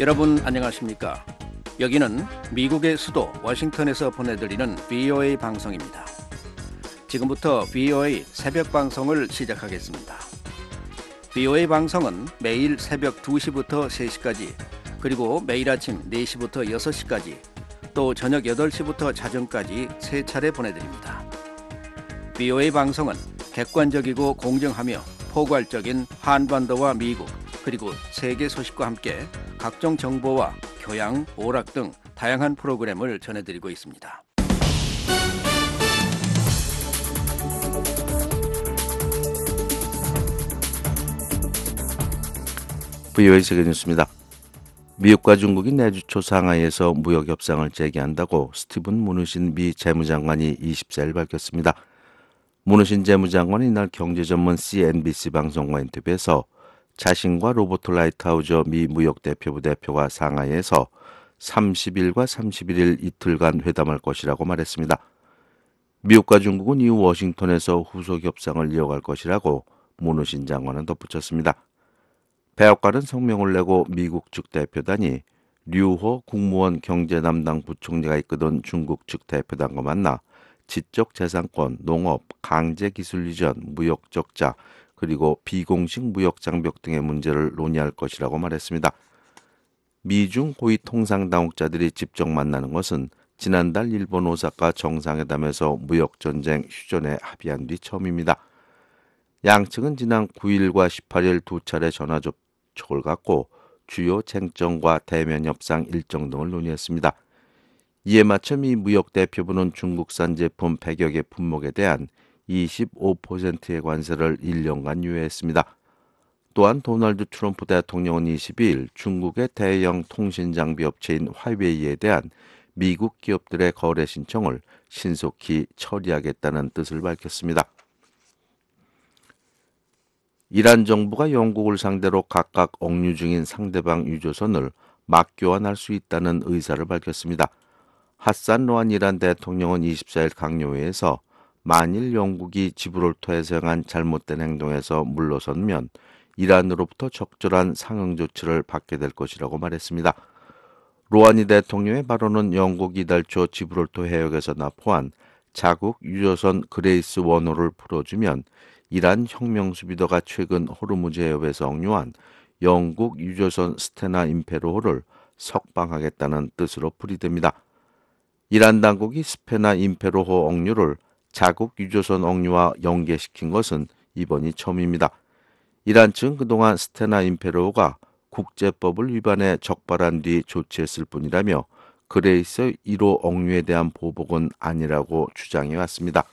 여러분 안녕하십니까? 여기는 미국의 수도 워싱턴에서 보내드리는 VOA 방송입니다. 지금부터 VOA 새벽 방송을 시작하겠습니다. VOA 방송은 매일 새벽 2시부터 3시까지, 그리고 매일 아침 4시부터 6시까지, 또 저녁 8시부터 자정까지 3차례 보내드립니다. VOA 방송은 객관적이고 공정하며 포괄적인 한반도와 미국, 그리고 세계 소식과 함께 각종 정보와 교양, 오락 등 다양한 프로그램을 전해드리고 있습니다. VOA 세계뉴스입니다. 미국과 중국이 내주 초 상하이에서 무역 협상을 재개한다고 스티븐 무누신 미 재무장관이 24일 밝혔습니다. 무누신 재무장관은 이날 경제전문 CNBC 방송과 인터뷰에서 자신과 로버트 라이트하우저 미 무역대표부 대표가 상하이에서 30일과 31일 이틀간 회담할 것이라고 말했습니다. 미국과 중국은 이후 워싱턴에서 후속 협상을 이어갈 것이라고 무누신 장관은 덧붙였습니다. 백악관은 성명을 내고 미국 측 대표단이 류호 국무원 경제담당 부총리가 이끄던 중국 측 대표단과 만나 지적재산권, 농업, 강제기술 이전, 무역 적자, 그리고 비공식 무역 장벽 등의 문제를 논의할 것이라고 말했습니다. 미중 고위 통상당국자들이 직접 만나는 것은 지난달 일본 오사카 정상회담에서 무역전쟁 휴전에 합의한 뒤 처음입니다. 양측은 지난 9일과 18일 두 차례 전화접촉을 갖고 주요 쟁점과 대면 협상 일정 등을 논의했습니다. 이에 맞춰 미 무역대표부는 중국산 제품 100여 개 품목에 대한 25%의 관세를 1년간 유예했습니다. 또한 도널드 트럼프 대통령은 22일 중국의 대형 통신장비 업체인 화웨이에 대한 미국 기업들의 거래 신청을 신속히 처리하겠다는 뜻을 밝혔습니다. 이란 정부가 영국을 상대로 각각 억류 중인 상대방 유조선을 맞교환할 수 있다는 의사를 밝혔습니다. 하산 로한 이란 대통령은 24일 강요회에서 만일 영국이 지브롤터에서 행한 잘못된 행동에서 물러서면 이란으로부터 적절한 상응 조치를 받게 될 것이라고 말했습니다. 로하니 대통령의 발언은 영국 이달 초 지브롤터 해역에서 납포한 자국 유조선 그레이스 원호를 풀어주면 이란 혁명수비대가 최근 호르무즈 해협에서 억류한 영국 유조선 스테나 임페로호를 석방하겠다는 뜻으로 풀이됩니다. 이란 당국이 스테나 임페로호 억류를 자국 유조선 억류와 연계시킨 것은 이번이 처음입니다. 이란 측은 그동안 스테나 임페로호가 국제법을 위반해 적발한 뒤 조치했을 뿐이라며 그레이스 1호 억류에 대한 보복은 아니라고 주장해왔습니다.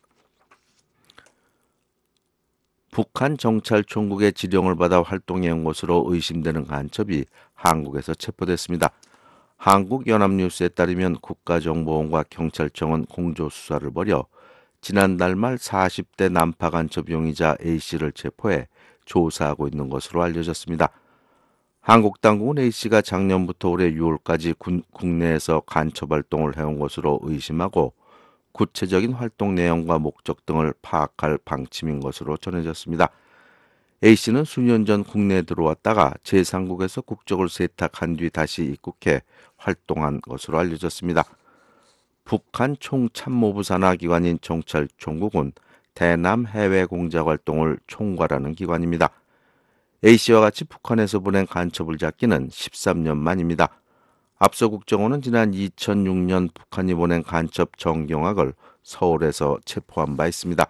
북한 정찰총국의 지령을 받아 활동해온 것으로 의심되는 간첩이 한국에서 체포됐습니다. 한국연합뉴스에 따르면 국가정보원과 경찰청은 공조수사를 벌여 지난달 말 40대 난파 간첩 용의자 A씨를 체포해 조사하고 있는 것으로 알려졌습니다. 한국 당국은 A씨가 작년부터 올해 6월까지 국내에서 간첩 활동을 해온 것으로 의심하고 구체적인 활동 내용과 목적 등을 파악할 방침인 것으로 전해졌습니다. A씨는 수년 전 국내에 들어왔다가 제3국에서 국적을 세탁한 뒤 다시 입국해 활동한 것으로 알려졌습니다. 북한 총참모부 산하 기관인 정찰총국은 대남 해외 공작 활동을 총괄하는 기관입니다. A씨와 같이 북한에서 보낸 간첩을 잡기는 13년 만입니다. 앞서 국정원은 지난 2006년 북한이 보낸 간첩 정경학을 서울에서 체포한 바 있습니다.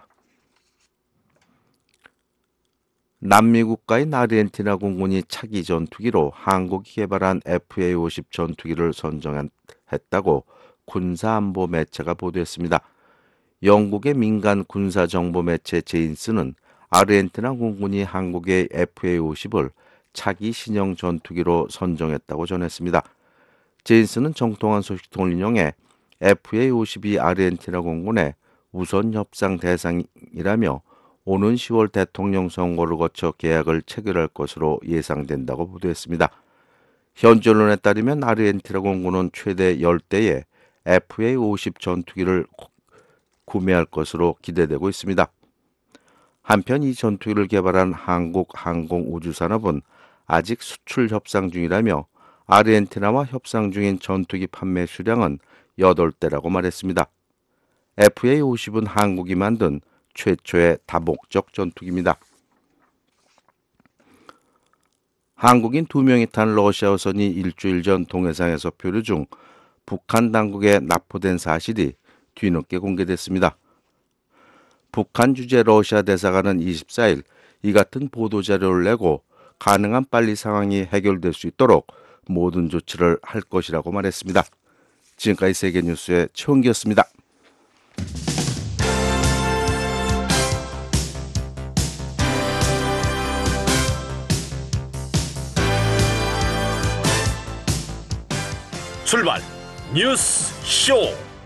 남미 국가인 아르헨티나 공군이 차기 전투기로 한국이 개발한 FA-50 전투기를 선정했다고 군사안보 매체가 보도했습니다. 영국의 민간 군사정보 매체 제인스는 아르헨티나 공군이 한국의 FA-50을 차기 신형 전투기로 선정했다고 전했습니다. 제인스는 정통한 소식통을 인용해 FA-50이 아르헨티나 공군의 우선 협상 대상이라며 오는 10월 대통령 선거를 거쳐 계약을 체결할 것으로 예상된다고 보도했습니다. 현지 언론에 따르면 아르헨티나 공군은 최대 10대의 FA-50 전투기를 구매할 것으로 기대되고 있습니다. 한편 이 전투기를 개발한 한국항공우주산업은 아직 수출 협상 중이라며 아르헨티나와 협상 중인 전투기 판매 수량은 8대라고 말했습니다. FA-50은 한국이 만든 최초의 다목적 전투기입니다. 한국인 2명이 탄 러시아 어선이 일주일 전 동해상에서 표류 중 북한 당국에 납포된 사실이 뒤늦게 공개됐습니다. 북한 주재 러시아 대사관은 24일 이 같은 보도자료를 내고 가능한 빨리 상황이 해결될 수 있도록 모든 조치를 할 것이라고 말했습니다. 지금까지 세계뉴스의 최홍기였습니다. 출발 뉴스 쇼.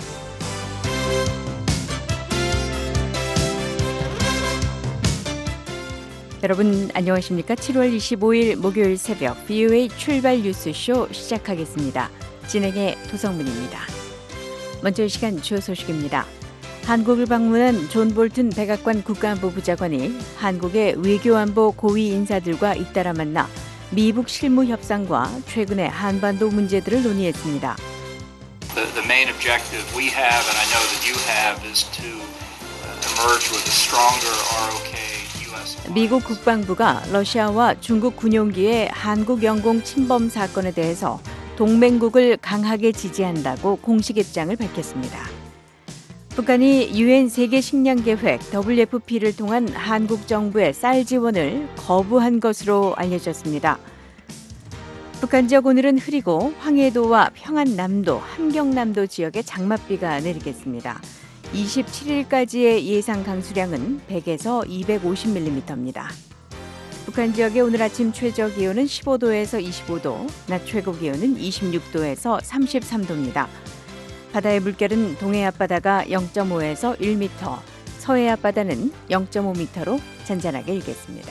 여러분 안녕하십니까? 7월 25일 목요일 새벽 VOA 출발 뉴스쇼 시작하겠습니다. 진행의 도성문입니다. 먼저 이 시간 주요 소식입니다. 한국을 방문한 존 볼튼 백악관 국가안보부 장관이 한국의 외교안보 고위 인사들과 잇따라 만나 미북 실무 협상과 최근의 한반도 문제들을 논의했습니다. The main objective we have, and I know that you have, is to emerge with a stronger ROK. 미국 국방부가 러시아와 중국 군용기의 한국 영공 침범 사건에 대해서 동맹국을 강하게 지지한다고 공식 입장을 밝혔습니다. 북한이 유엔 세계식량계획 WFP를 통한 한국 정부의 쌀 지원을 거부한 것으로 알려졌습니다. 북한 지역 오늘은 흐리고 황해도와 평안남도, 함경남도 지역에 장맛비가 내리겠습니다. 27일까지의 예상 강수량은 100에서 250mm입니다. 북한 지역의 오늘 아침 최저 기온은 15도에서 25도, 낮 최고 기온은 26도에서 33도입니다. 바다의 물결은 동해 앞바다가 0.5에서 1m, 서해 앞바다는 0.5m로 잔잔하게 일겠습니다.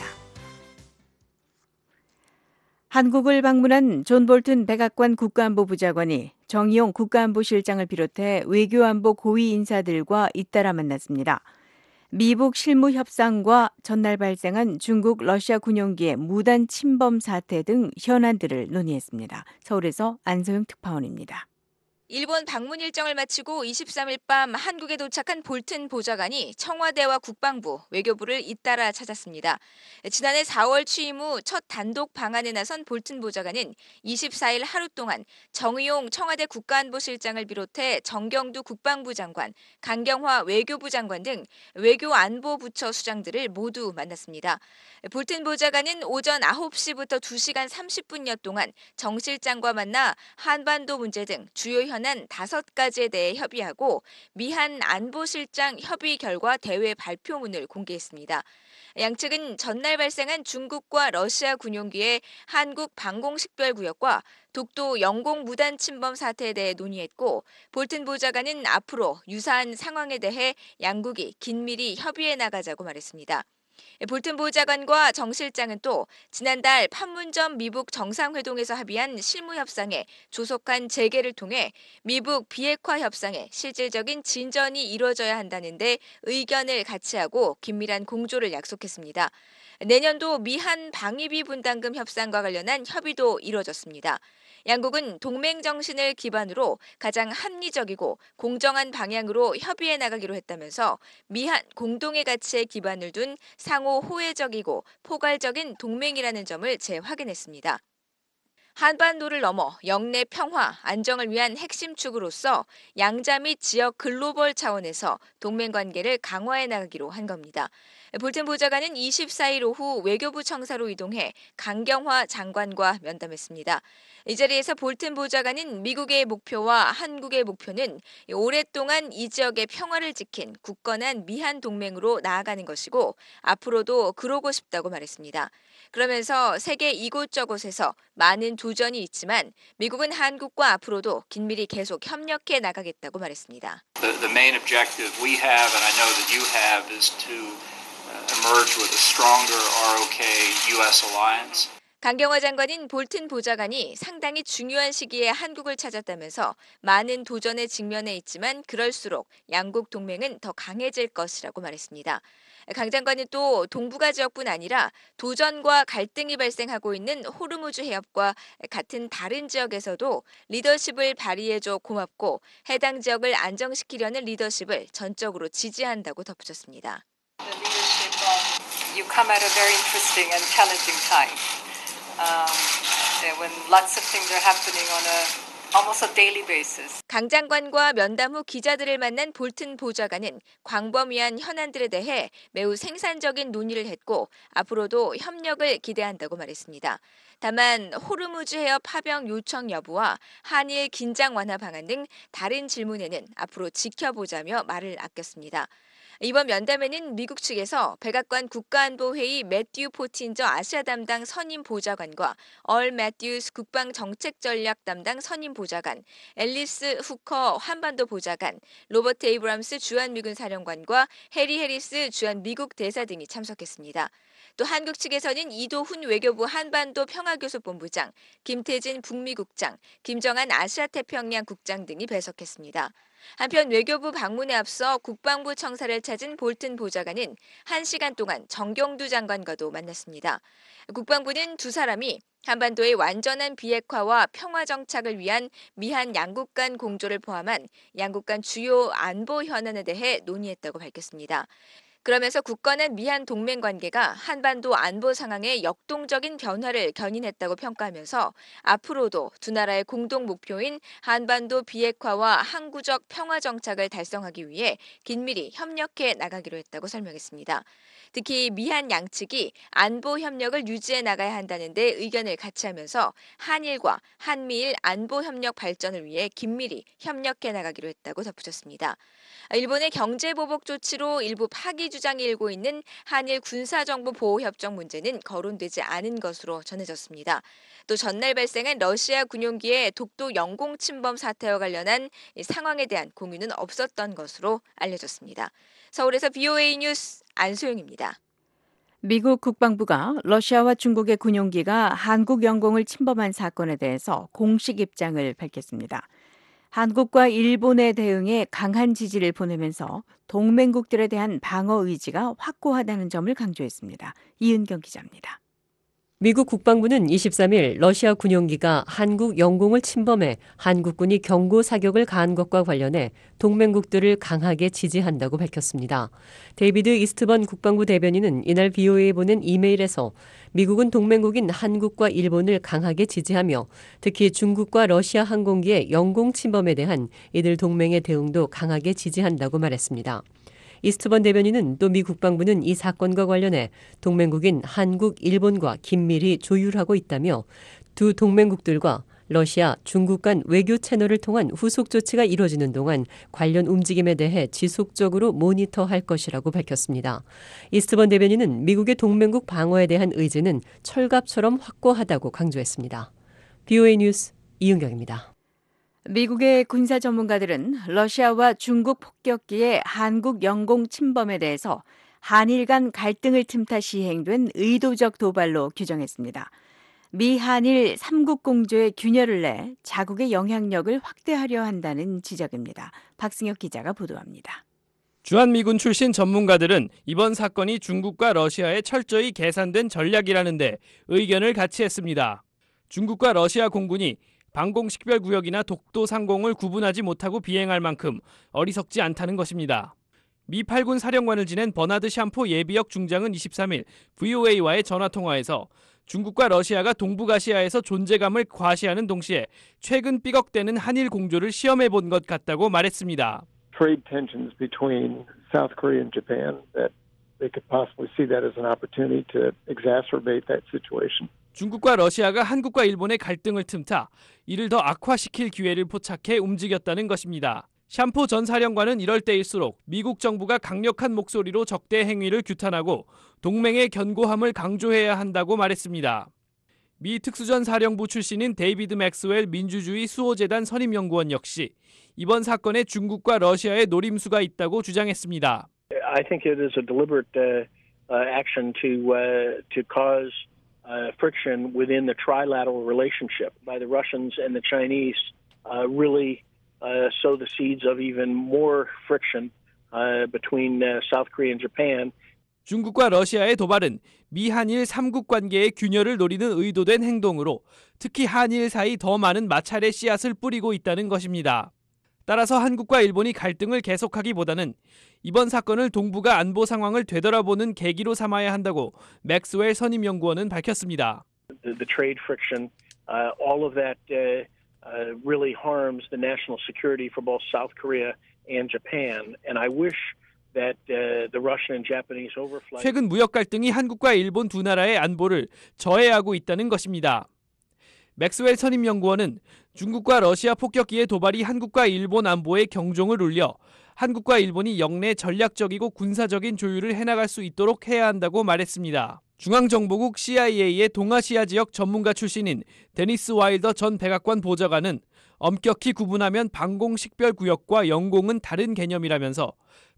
한국을 방문한 존 볼튼 백악관 국가안보부 장관이 정의용 국가안보실장을 비롯해 외교안보 고위 인사들과 잇따라 만났습니다. 미북 실무 협상과 전날 발생한 중국 러시아 군용기의 무단 침범 사태 등 현안들을 논의했습니다. 서울에서 안소영 특파원입니다. 일본 방문 일정을 마치고 23일 밤 한국에 도착한 볼튼 보좌관이 청와대와 국방부, 외교부를 잇따라 찾았습니다. 지난해 4월 취임 후 첫 단독 방한에 나선 볼튼 보좌관은 24일 하루 동안 정의용 청와대 국가안보실장을 비롯해 정경두 국방부 장관, 강경화 외교부 장관 등 외교안보부처 수장들을 모두 만났습니다. 볼튼 보좌관은 오전 9시부터 2시간 30분여 동안 정 실장과 만나 한반도 문제 등 주요 현안 5가지에 대해 협의하고 미한 안보실장 협의 결과 대회 발표문을 공개했습니다. 양측은 전날 발생한 중국과 러시아 군용기의 한국 방공식별구역과 독도 영공 무단 침범 사태에 대해 논의했고 볼튼 보좌관은 앞으로 유사한 상황에 대해 양국이 긴밀히 협의해 나가자고 말했습니다. 볼튼 보좌관과 정 실장은 또 지난달 판문점 미북 정상회동에서 합의한 실무협상에 조속한 재개를 통해 미북 비핵화 협상에 실질적인 진전이 이루어져야 한다는데 의견을 같이 하고 긴밀한 공조를 약속했습니다. 내년도 미한 방위비 분담금 협상과 관련한 협의도 이루어졌습니다. 양국은 동맹 정신을 기반으로 가장 합리적이고 공정한 방향으로 협의해 나가기로 했다면서 미한 공동의 가치에 기반을 둔 상호 호혜적이고 포괄적인 동맹이라는 점을 재확인했습니다. 한반도를 넘어 영내 평화, 안정을 위한 핵심 축으로서 양자 및 지역 글로벌 차원에서 동맹 관계를 강화해 나가기로 한 겁니다. 볼튼 보좌관은 24일 오후 외교부 청사로 이동해 강경화 장관과 면담했습니다. 이 자리에서 볼튼 보좌관은 미국의 목표와 한국의 목표는 오랫동안 이 지역의 평화를 지킨 굳건한 미한 동맹으로 나아가는 것이고 앞으로도 그러고 싶다고 말했습니다. 그러면서 세계 이곳저곳에서 많은 도전이 있지만 미국은 한국과 앞으로도 긴밀히 계속 협력해 나가겠다고 말했습니다. The main objective we have, and I know that you have, is to emerge with a stronger ROK-US alliance. 강경화 장관인 볼튼 보좌관이 상당히 중요한 시기에 한국을 찾았다면서 많은 도전에 직면해 있지만 그럴수록 양국 동맹은 더 강해질 것이라고 말했습니다. 강 장관은 또 동북아 지역뿐 아니라 도전과 갈등이 발생하고 있는 호르무즈 해협과 같은 다른 지역에서도 리더십을 발휘해줘 고맙고 해당 지역을 안정시키려는 리더십을 전적으로 지지한다고 덧붙였습니다. The leadership, you come at a very interesting and challenging time. When lots of things are happening on almost a daily basis. 강 장관과 면담 후 기자들을 만난 볼튼 보좌관은 광범위한 현안들에 대해 매우 생산적인 논의를 했고 앞으로도 협력을 기대한다고 말했습니다. 다만 호르무즈 해협 파병 요청 여부와 한일 긴장 완화 방안 등 다른 질문에는 앞으로 지켜보자며 말을 아꼈습니다. 이번 면담에는 미국 측에서 백악관 국가안보회의 매튜 포틴저 아시아 담당 선임 보좌관과 얼 매튜스 국방정책전략 담당 선임 보좌관, 앨리스 후커 한반도 보좌관, 로버트 에이브람스 주한미군 사령관과 해리 해리스 주한 미국 대사 등이 참석했습니다. 또 한국 측에서는 이도훈 외교부 한반도 평화교섭본부장, 김태진 북미국장, 김정한 아시아태평양 국장 등이 배석했습니다. 한편 외교부 방문에 앞서 국방부 청사를 찾은 볼튼 보좌관은 1시간 동안 정경두 장관과도 만났습니다. 국방부는 두 사람이 한반도의 완전한 비핵화와 평화 정착을 위한 미한 양국 간 공조를 포함한 양국 간 주요 안보 현안에 대해 논의했다고 밝혔습니다. 그러면서 굳건한 미한 동맹 관계가 한반도 안보 상황의 역동적인 변화를 견인했다고 평가하면서 앞으로도 두 나라의 공동 목표인 한반도 비핵화와 항구적 평화 정착을 달성하기 위해 긴밀히 협력해 나가기로 했다고 설명했습니다. 특히 미한 양측이 안보 협력을 유지해 나가야 한다는 데 의견을 같이 하면서 한일과 한미일 안보 협력 발전을 위해 긴밀히 협력해 나가기로 했다고 덧붙였습니다. 일본의 경제보복 조치로 일부 파기 주장이 일고 있는 한일 군사정보보호협정 문제는 거론되지 않은 것으로 전해졌습니다. 또 전날 발생한 러시아 군용기의 독도 영공 침범 사태와 관련한 상황에 대한 공유는 없었던 것으로 알려졌습니다. 서울에서 BOA 뉴스 안소영입니다. 미국 국방부가 러시아와 중국의 군용기가 한국 영공을 침범한 사건에 대해서 공식 입장을 밝혔습니다. 한국과 일본의 대응에 강한 지지를 보내면서 동맹국들에 대한 방어 의지가 확고하다는 점을 강조했습니다. 이은경 기자입니다. 미국 국방부는 23일 러시아 군용기가 한국 영공을 침범해 한국군이 경고 사격을 가한 것과 관련해 동맹국들을 강하게 지지한다고 밝혔습니다. 데이비드 이스트번 국방부 대변인은 이날 BOA에 보낸 이메일에서 미국은 동맹국인 한국과 일본을 강하게 지지하며 특히 중국과 러시아 항공기의 영공 침범에 대한 이들 동맹의 대응도 강하게 지지한다고 말했습니다. 이스트번 대변인은 또 미 국방부는 이 사건과 관련해 동맹국인 한국, 일본과 긴밀히 조율하고 있다며 두 동맹국들과 러시아, 중국 간 외교 채널을 통한 후속 조치가 이뤄지는 동안 관련 움직임에 대해 지속적으로 모니터할 것이라고 밝혔습니다. 이스트번 대변인은 미국의 동맹국 방어에 대한 의지는 철갑처럼 확고하다고 강조했습니다. BOA 뉴스 이은경입니다. 미국의 군사 전문가들은 러시아와 중국 폭격기의 한국 영공 침범에 대해서 한일 간 갈등을 틈타 시행된 의도적 도발로 규정했습니다. 미 한일 3국 공조의 균열을 내 자국의 영향력을 확대하려 한다는 지적입니다. 박승혁 기자가 보도합니다. 주한미군 출신 전문가들은 이번 사건이 중국과 러시아의 철저히 계산된 전략이라는 데 의견을 같이 했습니다. 중국과 러시아 공군이 방공식별구역이나 독도 상공을 구분하지 못하고 비행할 만큼 어리석지 않다는 것입니다. 미 8군 사령관을 지낸 버나드 샴포 예비역 중장은 23일 VOA와의 전화통화에서 중국과 러시아가 동북아시아에서 존재감을 과시하는 동시에 최근 삐걱대는 한일 공조를 시험해 본 것 같다고 말했습니다. Trade tensions between South Korea and Japan, that they could possibly see that as an opportunity to exacerbate that situation. 중국과 러시아가 한국과 일본의 갈등을 틈타 이를 더 악화시킬 기회를 포착해 움직였다는 것입니다. 샴포 전 사령관은 이럴 때일수록 미국 정부가 강력한 목소리로 적대 행위를 규탄하고 동맹의 견고함을 강조해야 한다고 말했습니다. 미 특수전 사령부 출신인 데이비드 맥스웰 민주주의 수호재단 선임연구원 역시 이번 사건에 중국과 러시아의 노림수가 있다고 주장했습니다. I think it is a deliberate action to cause friction within the trilateral relationship by the Russians and the Chinese really sow the seeds of even more friction between South Korea and Japan. 중국과 러시아의 도발은 미한일 3국 관계의 균열을 노리는 의도된 행동으로 특히 한일 사이 더 많은 마찰의 씨앗을 뿌리고 있다는 것입니다. 따라서 한국과 일본이 갈등을 계속하기보다는 이번 사건을 동북아 안보 상황을 되돌아보는 계기로 삼아야 한다고 맥스웰 선임연구원은 밝혔습니다. The trade friction, all of that really harms the national security for both South Korea and Japan. And I wish that the Russian and Japanese overflight. 최근 무역 갈등이 한국과 일본 두 나라의 안보를 저해하고 있다는 것입니다. 맥스웰 선임연구원은 중국과 러시아 폭격기의 도발이 한국과 일본 안보에 경종을 울려 한국과 일본이 영내 전략적이고 군사적인 조율을 해나갈 수 있도록 해야 한다고 말했습니다. 중앙정보국 CIA의 동아시아 지역 전문가 출신인 데니스 와일더 전 백악관 보좌관은 엄격히 구분하면 방공식별구역과 영공은 다른 개념이라면서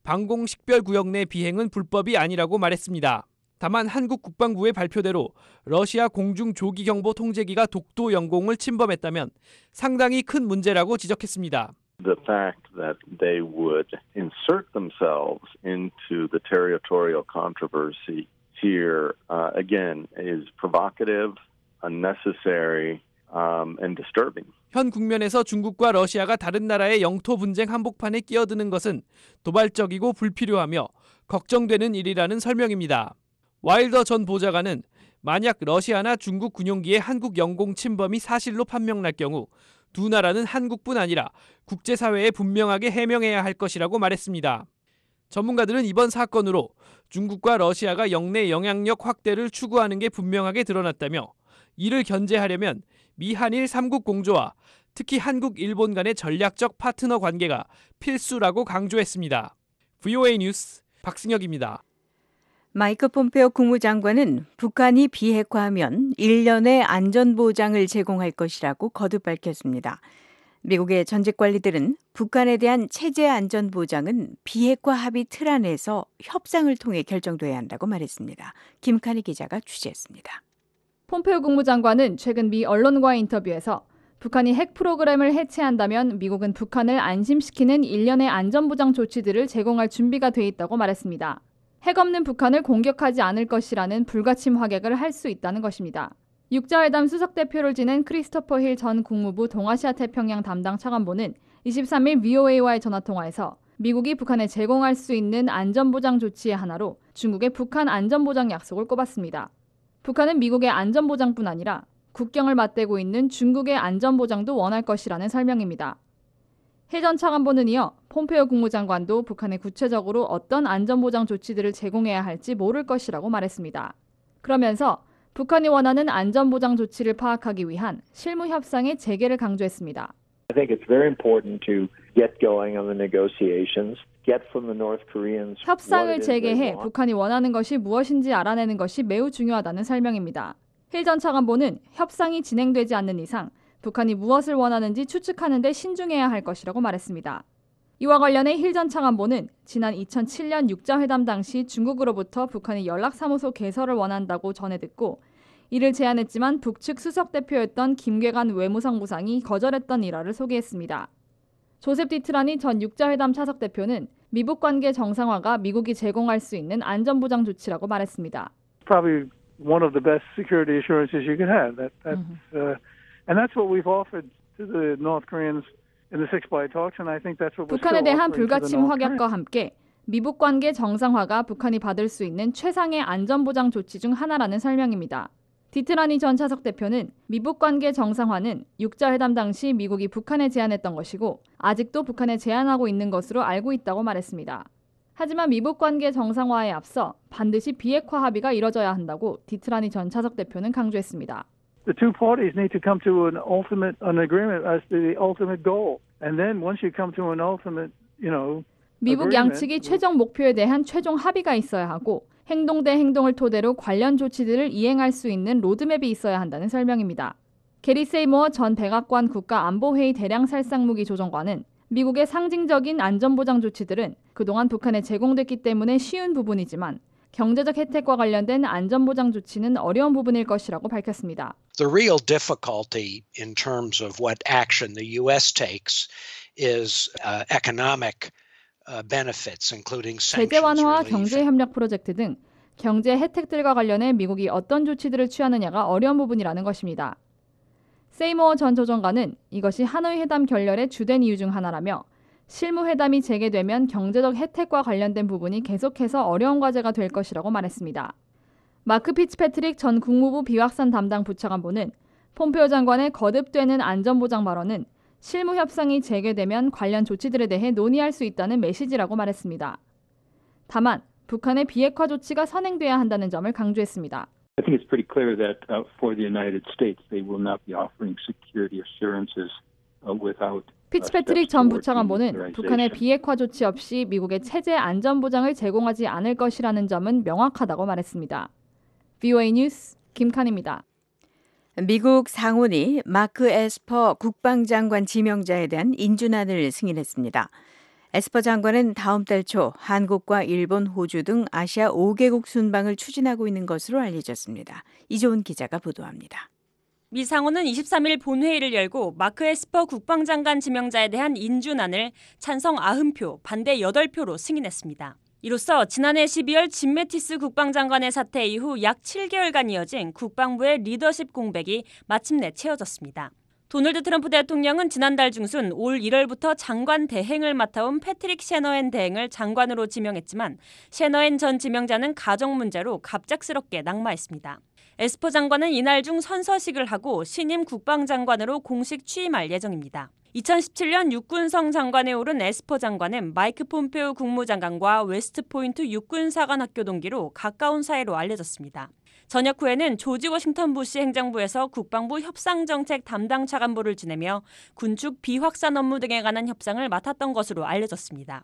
방공식별구역 내 비행은 불법이 아니라고 말했습니다. 다만 한국 국방부의 발표대로 러시아 공중조기경보 통제기가 독도 영공을 침범했다면 상당히 큰 문제라고 지적했습니다. The fact that they would insert themselves into the territorial controversy here, again, is provocative, unnecessary, and disturbing. 현 국면에서 중국과 러시아가 다른 나라의 영토 분쟁 한복판에 끼어드는 것은 도발적이고 불필요하며 걱정되는 일이라는 설명입니다. 와일더 전 보좌관은 만약 러시아나 중국 군용기의 한국 영공 침범이 사실로 판명날 경우 두 나라는 한국뿐 아니라 국제사회에 분명하게 해명해야 할 것이라고 말했습니다. 전문가들은 이번 사건으로 중국과 러시아가 영내 영향력 확대를 추구하는 게 분명하게 드러났다며 이를 견제하려면 미한일 3국 공조와 특히 한국, 일본 간의 전략적 파트너 관계가 필수라고 강조했습니다. VOA 뉴스 박승혁입니다. 마이크 폼페오 국무장관은 북한이 비핵화하면 1년의 안전보장을 제공할 것이라고 거듭 밝혔습니다. 미국의 전직 관리들은 북한에 대한 체제 안전보장은 비핵화 합의 틀 안에서 협상을 통해 결정돼야 한다고 말했습니다. 김칸희 기자가 취재했습니다. 폼페오 국무장관은 최근 미 언론과의 인터뷰에서 북한이 핵 프로그램을 해체한다면 미국은 북한을 안심시키는 1년의 안전보장 조치들을 제공할 준비가 돼 있다고 말했습니다. 핵 없는 북한을 공격하지 않을 것이라는 불가침 확약을 할 수 있다는 것입니다. 육자회담 수석대표를 지낸 크리스토퍼 힐 전 국무부 동아시아 태평양 담당 차관보는 23일 VOA와의 전화통화에서 미국이 북한에 제공할 수 있는 안전보장 조치의 하나로 중국의 북한 안전보장 약속을 꼽았습니다. 북한은 미국의 안전보장뿐 아니라 국경을 맞대고 있는 중국의 안전보장도 원할 것이라는 설명입니다. 힐 전 차관보는 이어 폼페오 국무장관도 북한에 구체적으로 어떤 안전보장 조치들을 제공해야 할지 모를 것이라고 말했습니다. 그러면서 북한이 원하는 안전보장 조치를 파악하기 위한 실무 협상의 재개를 강조했습니다. I think it's very important to get going on the negotiations, get from the North Koreans. 협상을 재개해 북한이 원하는 것이 무엇인지 알아내는 것이 매우 중요하다는 설명입니다. 힐 전 차관보는 협상이 진행되지 않는 이상 북한이 무엇을 원하는지 추측하는 데 신중해야 할 것이라고 말했습니다. 이와 관련해 힐 전 차관보는 지난 2007년 육자회담 당시 중국으로부터 북한이 연락사무소 개설을 원한다고 전해 듣고 이를 제안했지만 북측 수석대표였던 김괴관 외무성부상이 거절했던 일화를 소개했습니다. 조셉 디트라니 전 육자회담 차석대표는 미북 관계 정상화가 미국이 제공할 수 있는 안전보장 조치라고 말했습니다. Probably one of the best security assurances you could have. And that's what we've offered to the North Koreans in the six-by talks, and I think that's what we're 북한에 still 대한 offering to the 불가침 North 확약과 Koreans. 함께 미북 관계 정상화가 북한이 받을 수 있는 최상의 안전보장 조치 중 하나라는 설명입니다. 디트라니 전 차석 대표는 미북 관계 정상화는 육자회담 당시 미국이 북한에 제안했던 것이고 아직도 북한에 제안하고 있는 것으로 알고 있다고 말했습니다. 하지만 미북 관계 정상화에 앞서 반드시 비핵화 합의가 이뤄져야 한다고 디트라니 전 차석 대표는 강조했습니다. The two parties need to come to an agreement as to the ultimate goal. And then once you come to an ultimate, 미북 양측이 최종 목표에 대한 최종 합의가 있어야 하고 행동 대 행동을 토대로 관련 조치들을 이행할 수 있는 로드맵이 있어야 한다는 설명입니다. 게리 세이모어 전 백악관 국가안보회의 대량살상무기 조정관은 미국의 상징적인 안전보장 조치들은 그동안 북한에 제공됐기 때문에 쉬운 부분이지만 경제적 혜택과 관련된 안전보장 조치는 어려운 부분일 것이라고 밝혔습니다. The real difficulty in terms of what action the U.S. takes is economic benefits, including 제재 sanctions 완화와 relief. 경제 협력 프로젝트 등 경제 혜택들과 관련해 미국이 어떤 조치들을 취하느냐가 어려운 부분이라는 것입니다. 세이모어 전 조정관은 이것이 하노이 회담 결렬의 주된 이유 중 하나라며 실무 회담이 재개되면 경제적 혜택과 관련된 부분이 계속해서 어려운 과제가 될 것이라고 말했습니다. 마크 피츠패트릭 전 국무부 비확산 담당 부차관보는 폼페오 장관의 거듭되는 안전보장 발언은 실무 협상이 재개되면 관련 조치들에 대해 논의할 수 있다는 메시지라고 말했습니다. 다만 북한의 비핵화 조치가 선행돼야 한다는 점을 강조했습니다. I think it's pretty clear that for the United States, they will not be offering security assurances without. 피츠패트릭 전 부차관보는 북한의 비핵화 조치 없이 미국의 체제 안전보장을 제공하지 않을 것이라는 점은 명확하다고 말했습니다. VOA 뉴스 김칸입니다. 미국 상원이 마크 에스퍼 국방장관 지명자에 대한 인준안을 승인했습니다. 에스퍼 장관은 다음 달 초 한국과 일본, 호주 등 아시아 5개국 순방을 추진하고 있는 것으로 알려졌습니다. 이조은 기자가 보도합니다. 미 상원은 23일 본회의를 열고 마크 에스퍼 국방장관 지명자에 대한 인준안을 찬성 90표, 반대 8표로 승인했습니다. 이로써 지난해 12월 짐 매티스 국방장관의 사퇴 이후 약 7개월간 이어진 국방부의 리더십 공백이 마침내 채워졌습니다. 도널드 트럼프 대통령은 지난달 중순 올 1월부터 장관 대행을 맡아온 패트릭 셰너헨 대행을 장관으로 지명했지만 셰너헨 전 지명자는 가정 문제로 갑작스럽게 낙마했습니다. 에스퍼 장관은 이날 중 선서식을 하고 신임 국방장관으로 공식 취임할 예정입니다. 2017년 육군성 장관에 오른 에스퍼 장관은 마이크 폼페오 국무장관과 웨스트포인트 육군사관학교 동기로 가까운 사이로 알려졌습니다. 전역 후에는 조지 워싱턴 부시 행정부에서 국방부 협상정책 담당 차관보를 지내며 군축 비확산 업무 등에 관한 협상을 맡았던 것으로 알려졌습니다.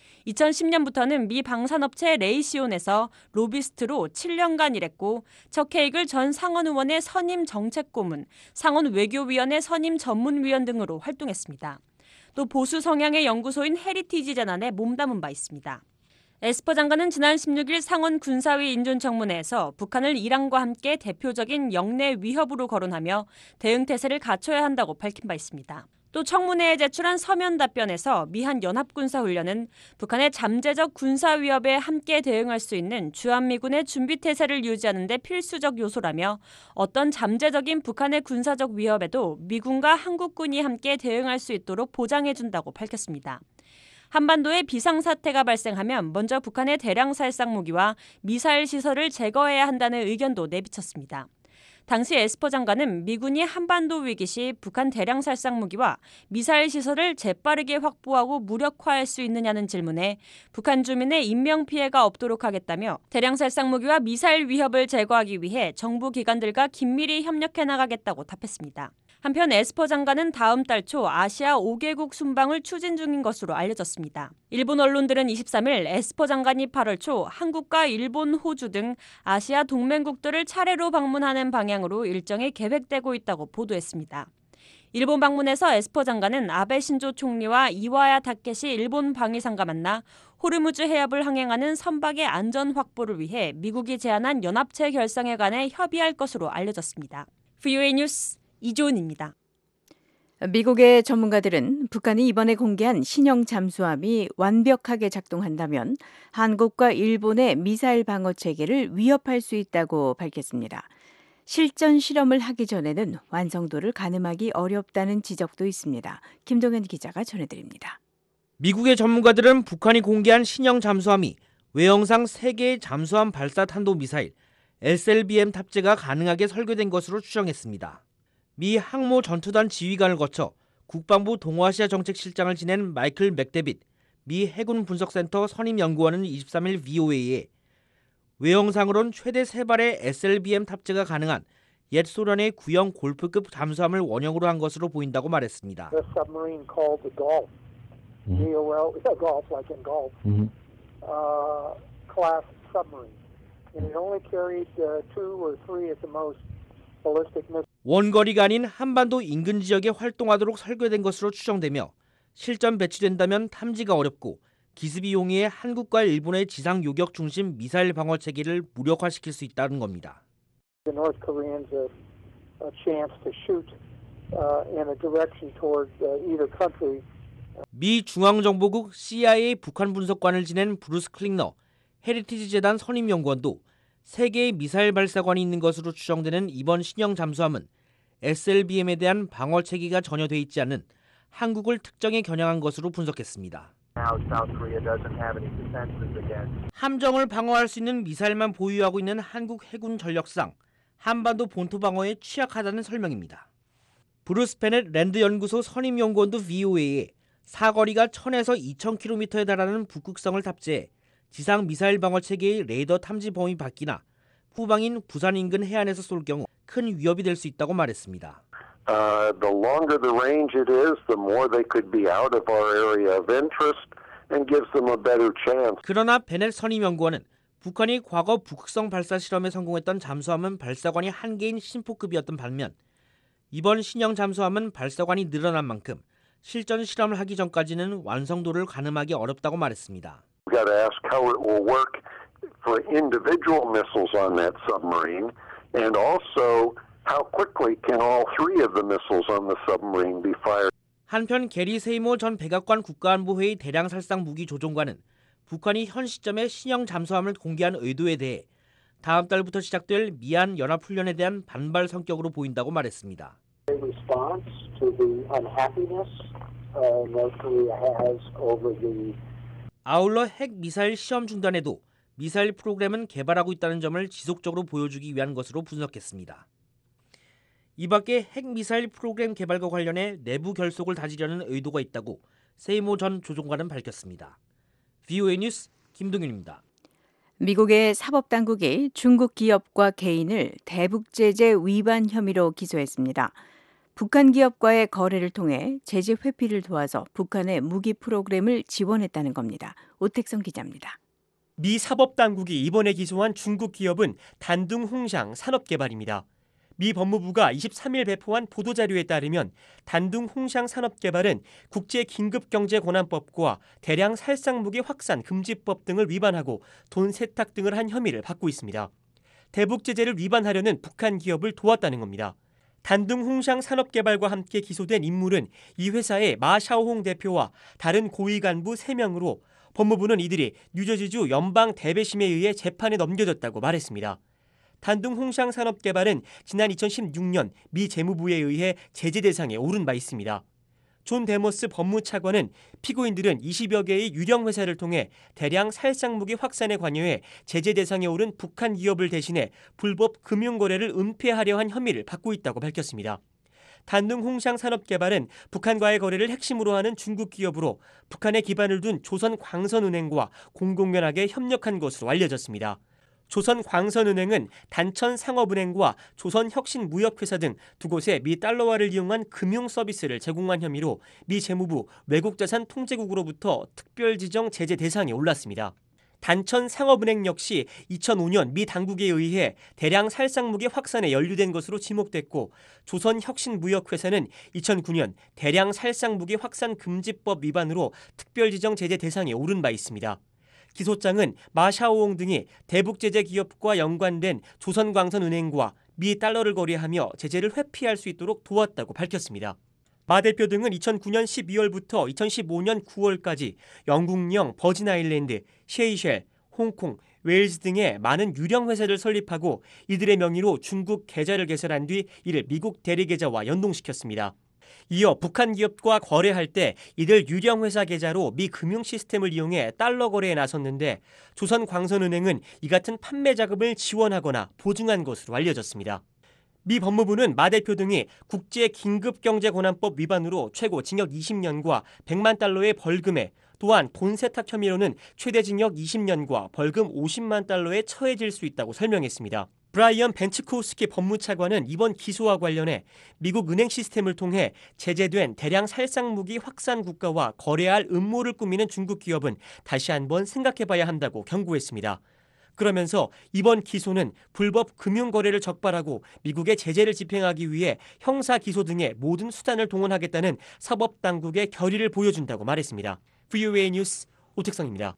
2010년부터는 미 방산업체 레이시온에서 로비스트로 7년간 일했고 척 헤이글 전 상원 의원의 선임 정책고문, 상원 외교위원회 선임 전문위원 등으로 활동했습니다. 또 보수 성향의 연구소인 헤리티지 재단에 몸담은 바 있습니다. 에스퍼 장관은 지난 16일 상원 군사위 인준청문회에서 북한을 이란과 함께 대표적인 영내 위협으로 거론하며 대응 태세를 갖춰야 한다고 밝힌 바 있습니다. 또 청문회에 제출한 서면 답변에서 미한 연합군사훈련은 북한의 잠재적 군사 위협에 함께 대응할 수 있는 주한미군의 준비 태세를 유지하는 데 필수적 요소라며 어떤 잠재적인 북한의 군사적 위협에도 미군과 한국군이 함께 대응할 수 있도록 보장해준다고 밝혔습니다. 한반도에 비상사태가 발생하면 먼저 북한의 대량 살상 무기와 미사일 시설을 제거해야 한다는 의견도 내비쳤습니다. 당시 에스퍼 장관은 미군이 한반도 위기 시 북한 대량 살상 무기와 미사일 시설을 재빠르게 확보하고 무력화할 수 있느냐는 질문에 북한 주민의 인명피해가 없도록 하겠다며 대량 살상 무기와 미사일 위협을 제거하기 위해 정부 기관들과 긴밀히 협력해 나가겠다고 답했습니다. 한편 에스퍼 장관은 다음 달 초 아시아 5개국 순방을 추진 중인 것으로 알려졌습니다. 일본 언론들은 23일 에스퍼 장관이 8월 초 한국과 일본, 호주 등 아시아 동맹국들을 차례로 방문하는 방향으로 일정이 계획되고 있다고 보도했습니다. 일본 방문에서 에스퍼 장관은 아베 신조 총리와 이와야 타케시 일본 방위상과 만나 호르무즈 해협을 항행하는 선박의 안전 확보를 위해 미국이 제안한 연합체 결성에 관해 협의할 것으로 알려졌습니다. VOA 뉴스 이조은입니다. 미국의 전문가들은 북한이 이번에 공개한 신형 잠수함이 완벽하게 작동한다면 한국과 일본의 미사일 방어 체계를 위협할 수 있다고 밝혔습니다. 실전 실험을 하기 전에는 완성도를 가늠하기 어렵다는 지적도 있습니다. 김동현 기자가 전해드립니다. 미국의 전문가들은 북한이 공개한 신형 잠수함이 외형상 3개의 잠수함 발사 탄도 미사일 SLBM 탑재가 가능하게 설계된 것으로 추정했습니다. 미 항모 전투단 지휘관을 거쳐 국방부 동아시아 정책실장을 지낸 마이클 맥데빗 미 해군 분석센터 선임 연구원은 23일 VOA에 외형상으로는 최대 3발의 SLBM 탑재가 가능한 옛 소련의 구형 골프급 잠수함을 원형으로 한 것으로 보인다고 말했습니다. The submarine called the Golf, G-O-L, Golf like in golf, class submarine, and it only carried 2 or 3 at the most. 원거리가 아닌 한반도 인근 지역에 활동하도록 설계된 것으로 추정되며 실전 배치된다면 탐지가 어렵고 기습이 용이해 한국과 일본의 지상 요격 중심 미사일 방어 체계를 무력화시킬 수 있다는 겁니다. The North Koreans a chance to shoot in a direction toward either country. 미 중앙정보국 CIA 북한 분석관을 지낸 브루스 클링너 헤리티지 재단 선임연구원도 3개의 미사일 발사관이 있는 것으로 추정되는 이번 신형 잠수함은 SLBM에 대한 방어 체계가 전혀 돼 있지 않은 한국을 특정에 겨냥한 것으로 분석했습니다. 함정을 방어할 수 있는 미사일만 보유하고 있는 한국 해군 전력상 한반도 본토 방어에 취약하다는 설명입니다. 브루스 베넷 랜드 연구소 선임 연구원도 VOA에 사거리가 1000에서 2000km에 달하는 북극성을 탑재해 지상 미사일 방어 체계의 레이더 탐지 범위 밖이나 후방인 부산 인근 해안에서 쏠 경우 큰 위협이 될 수 있다고 말했습니다. The longer the range it is, the more they could be out of our area of interest and gives them a better chance. 그러나 베넷 선임 연구원은 북한이 과거 북극성 발사 실험에 성공했던 잠수함은 발사관이 한 개인 심포급이었던 반면 이번 신형 잠수함은 발사관이 늘어난 만큼 실전 실험을 하기 전까지는 완성도를 가늠하기 어렵다고 말했습니다. We've got to ask how it will work for individual missiles on that submarine, and also how quickly can all three of the missiles on the submarine be fired. 한편 게리 세이모 전 백악관 국가안보회의 대량 살상 무기 조종관은 북한이 현 시점에 신형 잠수함을 공개한 의도에 대해 다음 달부터 시작될 미한 연합훈련에 대한 반발 성격으로 보인다고 말했습니다. Response to the unhappiness North Korea has over the. 아울러 핵 미사일 시험 중단에도 미사일 프로그램은 개발하고 있다는 점을 지속적으로 보여주기 위한 것으로 분석했습니다. 이 밖에 핵 미사일 프로그램 개발과 관련해 내부 결속을 다지려는 의도가 있다고 세이모 전 조종관은 밝혔습니다. VOA 뉴스 김동윤입니다. 미국의 사법당국이 중국 기업과 개인을 대북제재 위반 혐의로 기소했습니다. 북한 기업과의 거래를 통해 제재 회피를 도와서 북한의 무기 프로그램을 지원했다는 겁니다. 오택성 기자입니다. 미 사법당국이 이번에 기소한 중국 기업은 단둥홍샹 산업개발입니다. 미 법무부가 23일 배포한 보도자료에 따르면 단둥홍샹 산업개발은 국제긴급경제권한법과 대량 살상무기 확산 금지법 등을 위반하고 돈 세탁 등을 한 혐의를 받고 있습니다. 대북제재를 위반하려는 북한 기업을 도왔다는 겁니다. 단둥홍샹 산업개발과 함께 기소된 인물은 이 회사의 마 샤오홍 대표와 다른 고위 간부 3명으로 법무부는 이들이 뉴저지주 연방 대배심에 의해 재판에 넘겨졌다고 말했습니다. 단둥홍샹 산업개발은 지난 2016년 미 재무부에 의해 제재 대상에 오른 바 있습니다. 존 데모스 법무차관은 피고인들은 20여 개의 유령 회사를 통해 대량 살상무기 확산에 관여해 제재 대상에 오른 북한 기업을 대신해 불법 금융거래를 은폐하려 한 혐의를 받고 있다고 밝혔습니다. 단둥홍샹 산업개발은 북한과의 거래를 핵심으로 하는 중국 기업으로 북한에 기반을 둔 조선광선은행과 공공연하게 협력한 것으로 알려졌습니다. 조선광선은행은 단천상업은행과 조선혁신무역회사 등 두 곳에 미 달러화를 이용한 금융 서비스를 제공한 혐의로 미 재무부 외국자산 통제국으로부터 특별지정 제재 대상에 올랐습니다. 단천상업은행 역시 2005년 미 당국에 의해 대량 살상무기 확산에 연루된 것으로 지목됐고 조선혁신무역회사는 2009년 대량 살상무기 확산 금지법 위반으로 특별지정 제재 대상에 오른 바 있습니다. 기소장은 마샤오홍 등이 대북제재 기업과 연관된 조선광선은행과 미 달러를 거래하며 제재를 회피할 수 있도록 도왔다고 밝혔습니다. 마 대표 등은 2009년 12월부터 2015년 9월까지 영국령 버진아일랜드, 세이셸, 홍콩, 웨일즈 등의 많은 유령 회사를 설립하고 이들의 명의로 중국 계좌를 개설한 뒤 이를 미국 대리계좌와 연동시켰습니다. 이어 북한 기업과 거래할 때 이들 유령 회사 계좌로 미 금융 시스템을 이용해 달러 거래에 나섰는데 조선광선은행은 이 같은 판매 자금을 지원하거나 보증한 것으로 알려졌습니다. 미 법무부는 마 대표 등이 국제긴급경제권한법 위반으로 최고 징역 20년과 100만 달러의 벌금에 또한 돈 세탁 혐의로는 최대 징역 20년과 벌금 50만 달러에 처해질 수 있다고 설명했습니다. 브라이언 벤츠코우스키 법무차관은 이번 기소와 관련해 미국 은행 시스템을 통해 제재된 대량 살상무기 확산 국가와 거래할 음모를 꾸미는 중국 기업은 다시 한번 생각해봐야 한다고 경고했습니다. 그러면서 이번 기소는 불법 금융거래를 적발하고 미국의 제재를 집행하기 위해 형사기소 등의 모든 수단을 동원하겠다는 사법당국의 결의를 보여준다고 말했습니다. VOA 뉴스 오택상입니다.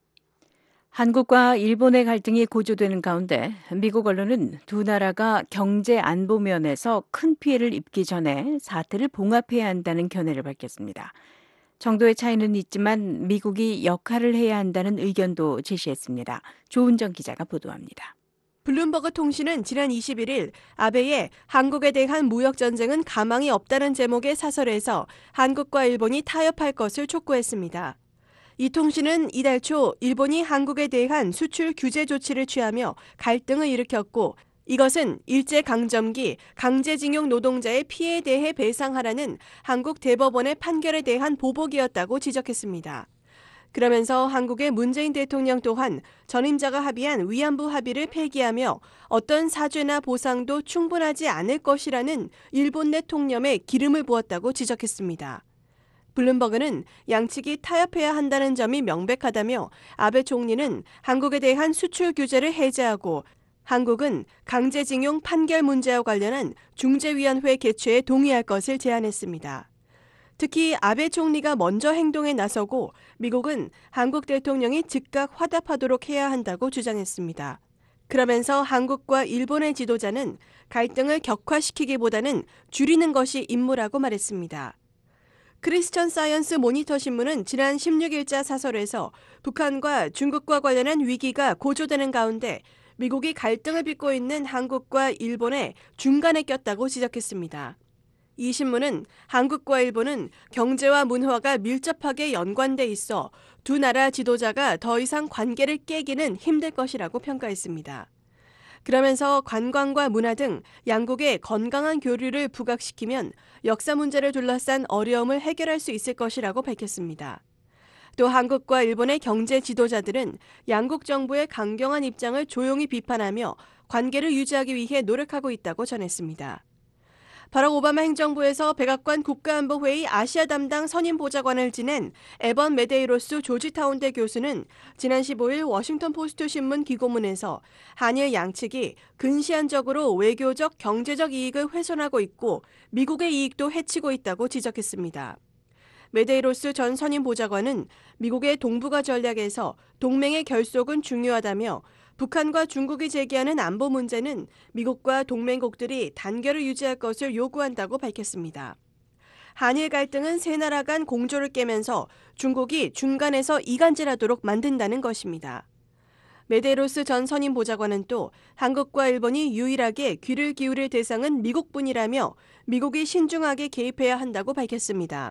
한국과 일본의 갈등이 고조되는 가운데 미국 언론은 두 나라가 경제 안보 면에서 큰 피해를 입기 전에 사태를 봉합해야 한다는 견해를 밝혔습니다. 정도의 차이는 있지만 미국이 역할을 해야 한다는 의견도 제시했습니다. 조은정 기자가 보도합니다. 블룸버그 통신은 지난 21일 아베의 한국에 대한 무역 전쟁은 가망이 없다는 제목의 사설에서 한국과 일본이 타협할 것을 촉구했습니다. 이 통신은 이달 초 일본이 한국에 대한 수출 규제 조치를 취하며 갈등을 일으켰고 이것은 일제강점기 강제징용 노동자의 피해에 대해 배상하라는 한국 대법원의 판결에 대한 보복이었다고 지적했습니다. 그러면서 한국의 문재인 대통령 또한 전임자가 합의한 위안부 합의를 폐기하며 어떤 사죄나 보상도 충분하지 않을 것이라는 일본 내 통념에 기름을 부었다고 지적했습니다. 블룸버그는 양측이 타협해야 한다는 점이 명백하다며 아베 총리는 한국에 대한 수출 규제를 해제하고 한국은 강제징용 판결 문제와 관련한 중재위원회 개최에 동의할 것을 제안했습니다. 특히 아베 총리가 먼저 행동에 나서고 미국은 한국 대통령이 즉각 화답하도록 해야 한다고 주장했습니다. 그러면서 한국과 일본의 지도자는 갈등을 격화시키기보다는 줄이는 것이 임무라고 말했습니다. 크리스천 사이언스 모니터 신문은 지난 16일자 사설에서 북한과 중국과 관련한 위기가 고조되는 가운데 미국이 갈등을 빚고 있는 한국과 일본의 중간에 꼈다고 지적했습니다. 이 신문은 한국과 일본은 경제와 문화가 밀접하게 연관돼 있어 두 나라 지도자가 더 이상 관계를 깨기는 힘들 것이라고 평가했습니다. 그러면서 관광과 문화 등 양국의 건강한 교류를 부각시키면 역사 문제를 둘러싼 어려움을 해결할 수 있을 것이라고 밝혔습니다. 또 한국과 일본의 경제 지도자들은 양국 정부의 강경한 입장을 조용히 비판하며 관계를 유지하기 위해 노력하고 있다고 전했습니다. 바락 오바마 행정부에서 백악관 국가안보회의 아시아 담당 선임 보좌관을 지낸 에번 메데이로스 조지타운대 교수는 지난 15일 워싱턴 포스트 신문 기고문에서 한일 양측이 근시안적으로 외교적, 경제적 이익을 훼손하고 있고 미국의 이익도 해치고 있다고 지적했습니다. 메데이로스 전 선임 보좌관은 미국의 동북아 전략에서 동맹의 결속은 중요하다며 북한과 중국이 제기하는 안보 문제는 미국과 동맹국들이 단결을 유지할 것을 요구한다고 밝혔습니다. 한일 갈등은 세 나라 간 공조를 깨면서 중국이 중간에서 이간질하도록 만든다는 것입니다. 메데로스 전 선임 보좌관은 또 한국과 일본이 유일하게 귀를 기울일 대상은 미국뿐이라며 미국이 신중하게 개입해야 한다고 밝혔습니다.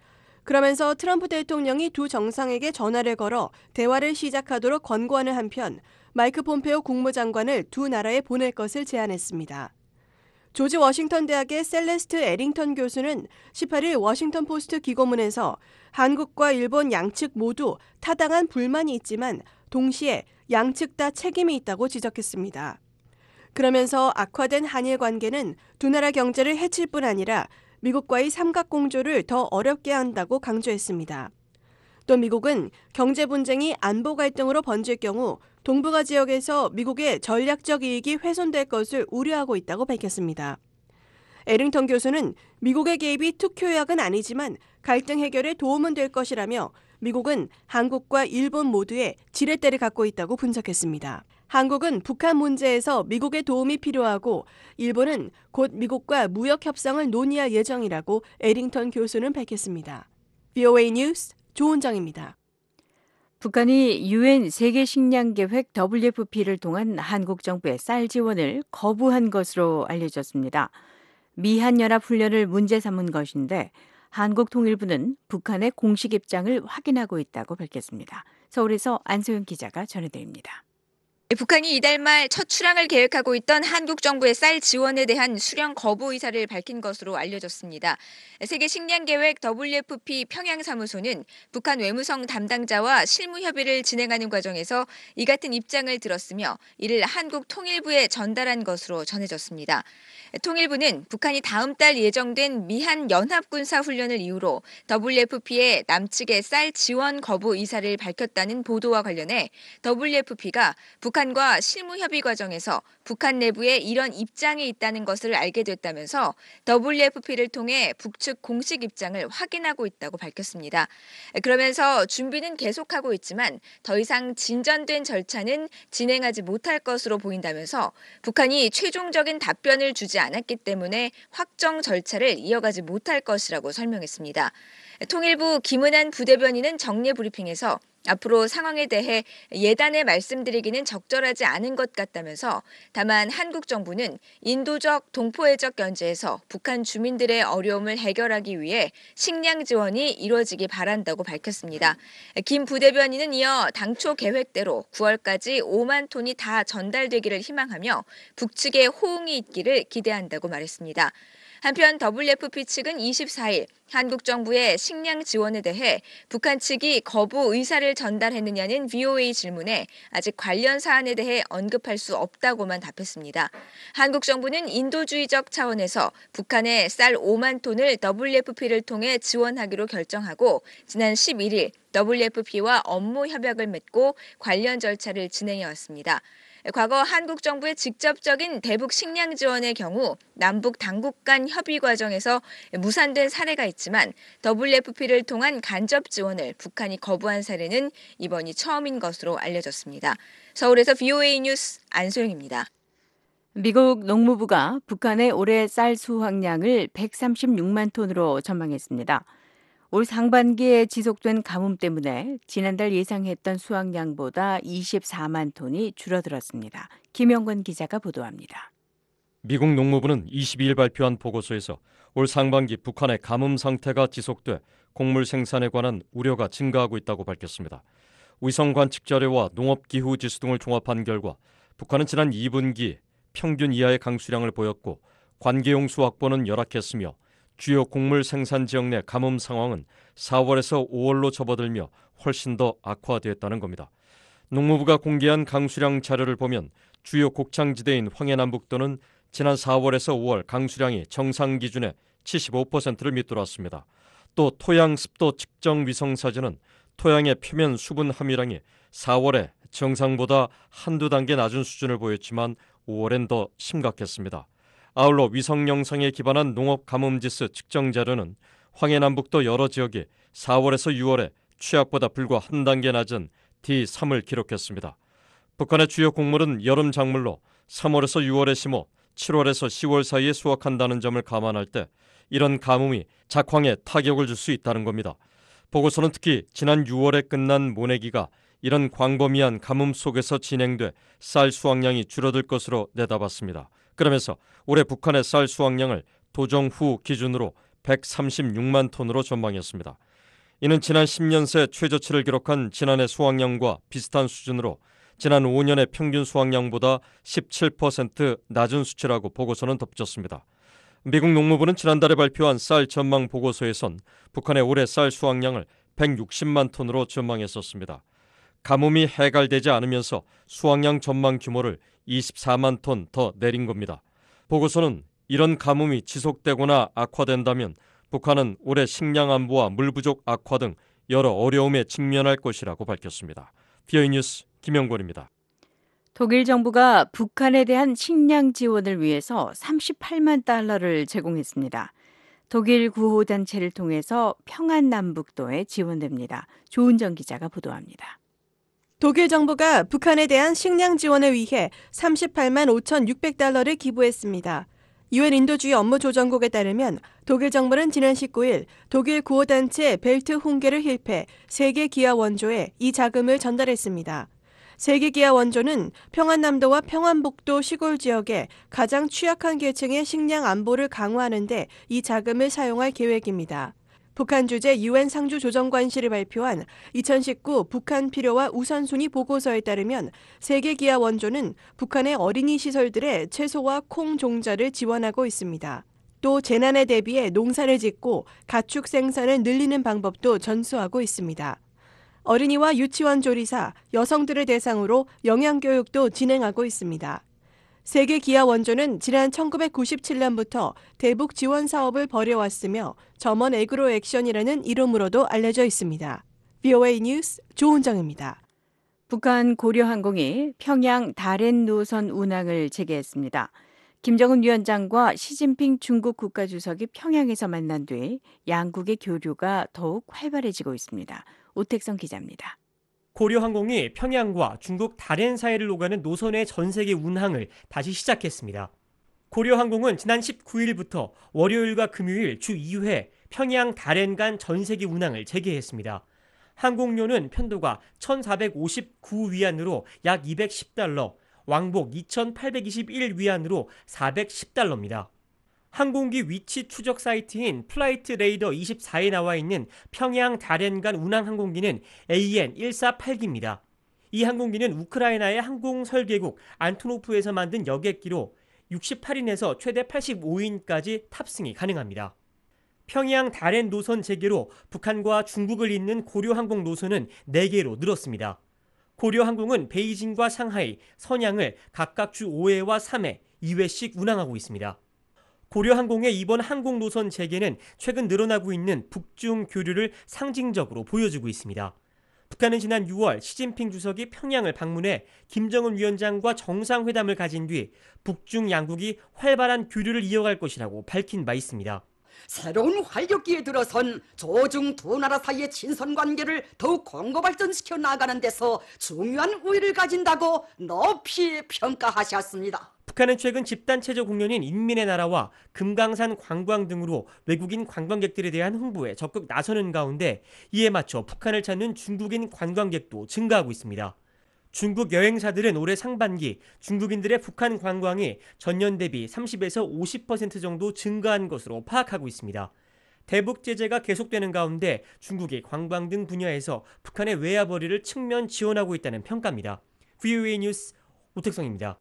그러면서 트럼프 대통령이 두 정상에게 전화를 걸어 대화를 시작하도록 권고하는 한편 마이크 폼페오 국무장관을 두 나라에 보낼 것을 제안했습니다. 조지 워싱턴 대학의 셀레스트 에링턴 교수는 18일 워싱턴 포스트 기고문에서 한국과 일본 양측 모두 타당한 불만이 있지만 동시에 양측 다 책임이 있다고 지적했습니다. 그러면서 악화된 한일 관계는 두 나라 경제를 해칠 뿐 아니라 미국과의 삼각공조를 더 어렵게 한다고 강조했습니다. 또 미국은 경제 분쟁이 안보 갈등으로 번질 경우 동북아 지역에서 미국의 전략적 이익이 훼손될 것을 우려하고 있다고 밝혔습니다. 에링턴 교수는 미국의 개입이 특효약은 아니지만 갈등 해결에 도움은 될 것이라며 미국은 한국과 일본 모두에 지렛대를 갖고 있다고 분석했습니다. 한국은 북한 문제에서 미국의 도움이 필요하고 일본은 곧 미국과 무역 협상을 논의할 예정이라고 에링턴 교수는 밝혔습니다. VOA 뉴스 조은정입니다. 북한이 UN 세계식량계획 WFP를 통한 한국 정부의 쌀 지원을 거부한 것으로 알려졌습니다. 미한연합훈련을 문제 삼은 것인데 한국통일부는 북한의 공식 입장을 확인하고 있다고 밝혔습니다. 서울에서 안소영 기자가 전해드립니다. 북한이 이달 말 첫 출항을 계획하고 있던 한국 정부의 쌀 지원에 대한 수령 거부 의사를 밝힌 것으로 알려졌습니다. 세계식량계획 WFP 평양사무소는 북한 외무성 담당자와 실무 협의를 진행하는 과정에서 이 같은 입장을 들었으며 이를 한국 통일부에 전달한 것으로 전해졌습니다. 통일부는 북한이 다음 달 예정된 미한 연합군사훈련을 이유로 WFP에 남측의 쌀 지원 거부 의사를 밝혔다는 보도와 관련해 WFP가 북한 북한과 실무 협의 과정에서 북한 내부에 이런 입장이 있다는 것을 알게 됐다면서 WFP를 통해 북측 공식 입장을 확인하고 있다고 밝혔습니다. 그러면서 준비는 계속하고 있지만 더 이상 진전된 절차는 진행하지 못할 것으로 보인다면서 북한이 최종적인 답변을 주지 않았기 때문에 확정 절차를 이어가지 못할 것이라고 설명했습니다. 통일부 김은한 부대변인은 정례 브리핑에서 앞으로 상황에 대해 예단에 말씀드리기는 적절하지 않은 것 같다면서 다만 한국 정부는 인도적 동포애적 견제에서 북한 주민들의 어려움을 해결하기 위해 식량 지원이 이루어지기 바란다고 밝혔습니다. 김 부대변인은 이어 당초 계획대로 9월까지 5만 톤이 다 전달되기를 희망하며 북측의 호응이 있기를 기대한다고 말했습니다. 한편 WFP 측은 24일 한국 정부의 식량 지원에 대해 북한 측이 거부 의사를 전달했느냐는 VOA 질문에 아직 관련 사안에 대해 언급할 수 없다고만 답했습니다. 한국 정부는 인도주의적 차원에서 북한에 쌀 5만 톤을 WFP를 통해 지원하기로 결정하고 지난 11일 WFP와 업무 협약을 맺고 관련 절차를 진행해 왔습니다. 과거 한국 정부의 직접적인 대북 식량 지원의 경우 남북 당국 간 협의 과정에서 무산된 사례가 있지만 WFP를 통한 간접 지원을 북한이 거부한 사례는 이번이 처음인 것으로 알려졌습니다. 서울에서 VOA 뉴스 안소영입니다. 미국 농무부가 북한의 올해 쌀 수확량을 136만 톤으로 전망했습니다. 올 상반기에 지속된 가뭄 때문에 지난달 예상했던 수확량보다 24만 톤이 줄어들었습니다. 김영권 기자가 보도합니다. 미국 농무부는 22일 발표한 보고서에서 올 상반기 북한의 가뭄 상태가 지속돼 곡물 생산에 관한 우려가 증가하고 있다고 밝혔습니다. 위성 관측 자료와 농업 기후 지수 등을 종합한 결과 북한은 지난 2분기 평균 이하의 강수량을 보였고 관계용수 확보는 열악했으며 주요 곡물 생산 지역 내 가뭄 상황은 4월에서 5월로 접어들며 훨씬 더 악화됐다는 겁니다. 농무부가 공개한 강수량 자료를 보면 주요 곡창지대인 황해남북도는 지난 4월에서 5월 강수량이 정상 기준의 75%를 밑돌았습니다. 또 토양 습도 측정 위성 사진은 토양의 표면 수분 함유량이 4월에 정상보다 한두 단계 낮은 수준을 보였지만 5월엔 더 심각했습니다. 아울러 위성 영상에 기반한 농업 가뭄지수 측정 자료는 황해남북도 여러 지역이 4월에서 6월에 취약보다 불과 한 단계 낮은 D3을 기록했습니다. 북한의 주요 곡물은 여름 작물로 3월에서 6월에 심어 7월에서 10월 사이에 수확한다는 점을 감안할 때 이런 가뭄이 작황에 타격을 줄 수 있다는 겁니다. 보고서는 특히 지난 6월에 끝난 모내기가 이런 광범위한 가뭄 속에서 진행돼 쌀 수확량이 줄어들 것으로 내다봤습니다. 그러면서 올해 북한의 쌀 수확량을 도정 후 기준으로 136만 톤으로 전망했습니다. 이는 지난 10년 새 최저치를 기록한 지난해 수확량과 비슷한 수준으로 지난 5년의 평균 수확량보다 17% 낮은 수치라고 보고서는 덧붙였습니다. 미국 농무부는 지난달에 발표한 쌀 전망 보고서에선 북한의 올해 쌀 수확량을 160만 톤으로 전망했었습니다. 가뭄이 해결되지 않으면서 수확량 전망 규모를 24만 톤 더 내린 겁니다. 보고서는 이런 가뭄이 지속되거나 악화된다면 북한은 올해 식량 안보와 물 부족 악화 등 여러 어려움에 직면할 것이라고 밝혔습니다. VOA 뉴스 김영권입니다. 독일 정부가 북한에 대한 식량 지원을 위해서 38만 달러를 제공했습니다. 독일 구호단체를 통해서 평안남북도에 지원됩니다. 조은정 기자가 보도합니다. 독일 정부가 북한에 대한 식량 지원을 위해 38만 5,600달러를 기부했습니다. 유엔 인도주의 업무조정국에 따르면 독일 정부는 지난 19일 독일 구호단체 벨트 훈게르 힐페 세계기아 원조에 이 자금을 전달했습니다. 세계기아 원조는 평안남도와 평안북도 시골 지역의 가장 취약한 계층의 식량 안보를 강화하는 데 이 자금을 사용할 계획입니다. 북한 주재 유엔 상주조정관실이 발표한 2019 북한 필요와 우선순위 보고서에 따르면 세계기아 원조는 북한의 어린이 시설들의 채소와 콩 종자를 지원하고 있습니다. 또 재난에 대비해 농사를 짓고 가축 생산을 늘리는 방법도 전수하고 있습니다. 어린이와 유치원 조리사, 여성들을 대상으로 영양교육도 진행하고 있습니다. 세계기아 원조는 지난 1997년부터 대북 지원 사업을 벌여왔으며 점원 에그로 액션이라는 이름으로도 알려져 있습니다. VOA 뉴스 조은정입니다. 북한 고려항공이 평양 다롄 노선 운항을 재개했습니다. 김정은 위원장과 시진핑 중국 국가주석이 평양에서 만난 뒤 양국의 교류가 더욱 활발해지고 있습니다. 오택성 기자입니다. 고려항공이 평양과 중국 다롄 사이를 오가는 노선의 전세계 운항을 다시 시작했습니다. 고려항공은 지난 19일부터 월요일과 금요일 주 2회 평양 다롄 간 전세계 운항을 재개했습니다. 항공료는 편도가 1,459위안으로 약 210달러, 왕복 2,821위안으로 410달러입니다. 항공기 위치 추적 사이트인 플라이트 레이더 24에 나와 있는 평양 다롄 간 운항 항공기는 AN148기입니다. 이 항공기는 우크라이나의 항공 설계국 안토노프에서 만든 여객기로 68인에서 최대 85인까지 탑승이 가능합니다. 평양 다롄 노선 재개로 북한과 중국을 잇는 고려항공 노선은 4개로 늘었습니다. 고려항공은 베이징과 상하이, 선양을 각각 주 5회와 3회, 2회씩 운항하고 있습니다. 고려항공의 이번 항공 노선 재개는 최근 늘어나고 있는 북중 교류를 상징적으로 보여주고 있습니다. 북한은 지난 6월 시진핑 주석이 평양을 방문해 김정은 위원장과 정상회담을 가진 뒤 북중 양국이 활발한 교류를 이어갈 것이라고 밝힌 바 있습니다. 새로운 활력기에 들어선 조중 두 나라 사이의 친선관계를 더욱 공고 발전시켜 나가는 데서 중요한 우위를 가진다고 높이 평가하셨습니다. 북한은 최근 집단체조 공연인 인민의 나라와 금강산 관광 등으로 외국인 관광객들에 대한 홍보에 적극 나서는 가운데 이에 맞춰 북한을 찾는 중국인 관광객도 증가하고 있습니다. 중국 여행사들은 올해 상반기 중국인들의 북한 관광이 전년 대비 30에서 50% 정도 증가한 것으로 파악하고 있습니다. 대북 제재가 계속되는 가운데 중국이 관광 등 분야에서 북한의 외화벌이를 측면 지원하고 있다는 평가입니다. VOA 뉴스 오택성입니다.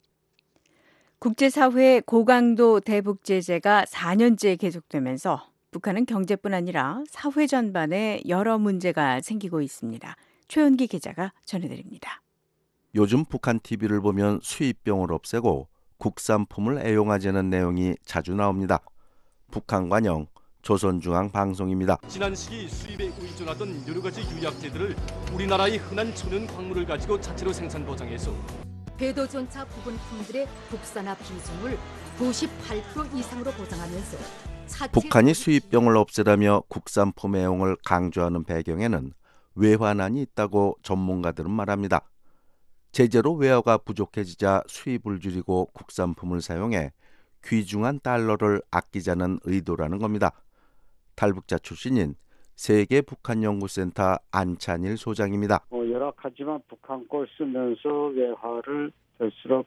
국제사회의 고강도 대북 제재가 4년째 계속되면서 북한은 경제뿐 아니라 사회 전반에 여러 문제가 생기고 있습니다. 최은기 기자가 전해드립니다. 요즘 북한 TV를 보면 수입병을 없애고 국산품을 애용하자는 내용이 자주 나옵니다. 북한 관영 조선중앙방송입니다. 지난 시기 수입에 의존하던 여러 가지 유약재들을 우리나라의 흔한 천연 광물을 가지고 자체로 생산 포장해서 궤도전차 부분품들의 국산화 비중을 98% 이상으로 보장하면서 북한이 수입병을 없애라며 국산품 애용을 강조하는 배경에는 외환난이 있다고 전문가들은 말합니다. 제재로 외화가 부족해지자 수입을 줄이고 국산품을 사용해 귀중한 달러를 아끼자는 의도라는 겁니다. 탈북자 출신인 세계 북한연구센터 안찬일 소장입니다. 열악하지만 북한 걸 쓰면서 외화를 될수록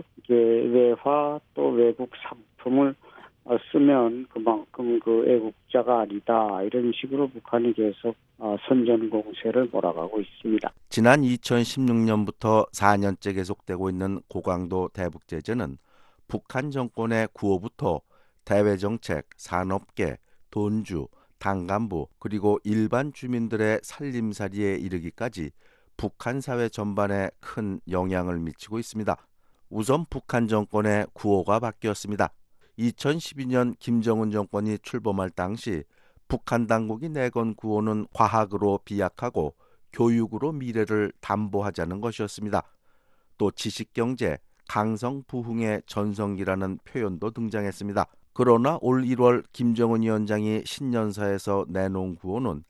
외화 또 외국 상품을 쓰면 그만큼 애국자가 아니다. 이런 식으로 북한이 계속 선전 공세를 몰아가고 있습니다. 지난 2016년부터 4년째 계속되고 있는 고강도 대북 제재는 북한 정권의 구호부터 대외정책, 산업계, 돈주, 당간부 그리고 일반 주민들의 살림살이에 이르기까지 북한 사회 전반에 큰 영향을 미치고 있습니다. 우선 북한 정권의 구호가 바뀌었습니다. 2012년 김정은 정권이 출범할 당시 북한 당국이 내건 구호는 과학으로 비약하고 교육으로 미래를 담보하자는 것이었습니다. 또 지식경제, 강성부흥의 전성기라는 표현도 등장했습니다. 그러나 올 1월 김정은 위원장이 신년사에서 내놓은 구호는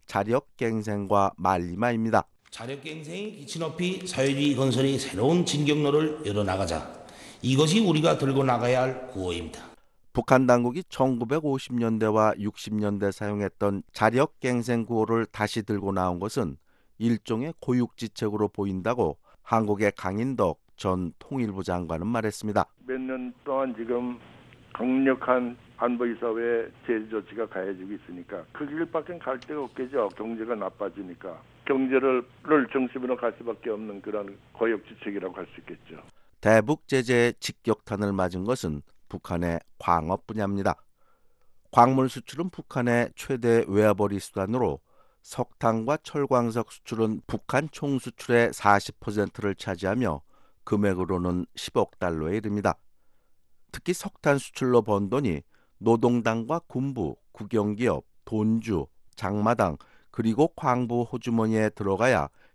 자력갱생과 말리마입니다. 자력갱생의 기치 높이 사회주의 건설의 새로운 진경로를 열어나가자. 이것이 우리가 들고 나가야 할 구호입니다. 북한 당국이 1950년대와 60년대 사용했던 자력갱생 구호를 다시 들고 나온 것은 일종의 고육지책으로 보인다고 한국의 강인덕 전 통일부 장관은 말했습니다. 몇 년 동안 지금 강력한 안보이사회 제재 조치가 가해지고 있으니까 그 길밖에 갈 데가 없겠죠. 경제가 나빠지니까. 경제를 중심으로 갈 수밖에 없는 그런 고육지책이라고 할 수 있겠죠. 대북 제재의 직격탄을 맞은 것은 북한의 광업 분야입니다. 광물 수출은 북한의 최대 외화벌이 수단으로 석탄과 철광석 수출은 북한 총 수출의 40%를 차지하며 금액으로는 10억 달러에 이릅니다. 특히 석탄 수출로 번 돈이 노동당과 군부, 국영기업, 돈주, 장마당 그리고 광부 호주머니에 들어가야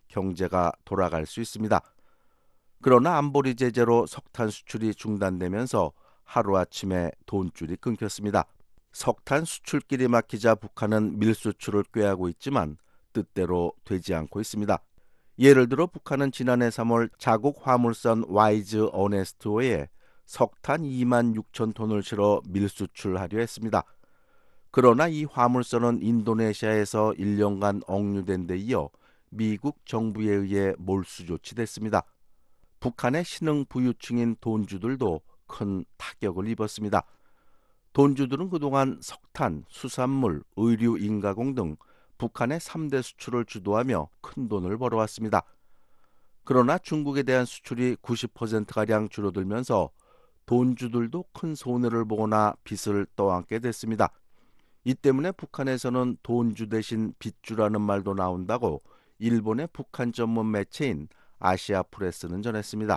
경제가 돌아갈 수 있습니다. 그러나 안보리 제재로 석탄 수출이 중단되면서 하루아침에 돈줄이 끊겼습니다. 석탄 수출길이 막히자 북한은 밀수출을 꾀하고 있지만 뜻대로 되지 않고 있습니다. 예를 들어 북한은 지난해 3월 자국 화물선 와이즈 어네스트호에 석탄 2만 6천 톤을 실어 밀수출하려 했습니다. 그러나 이 화물선은 인도네시아에서 1년간 억류된 데 이어 미국 정부에 의해 몰수 조치됐습니다. 북한의 신흥 부유층인 돈주들도 큰 타격을 입었습니다. 돈주들은 그동안 석탄, 수산물, 의류, 인가공 등 북한의 3대 수출을 주도하며 큰 돈을 벌어왔습니다. 그러나 중국에 대한 수출이 90%가량 줄어들면서 돈주들도 큰 손해를 보거나 빚을 떠안게 됐습니다. 이 때문에 북한에서는 돈주 대신 빚주라는 말도 나온다고 일본의 북한 전문 매체인 아시아프레스는 전했습니다.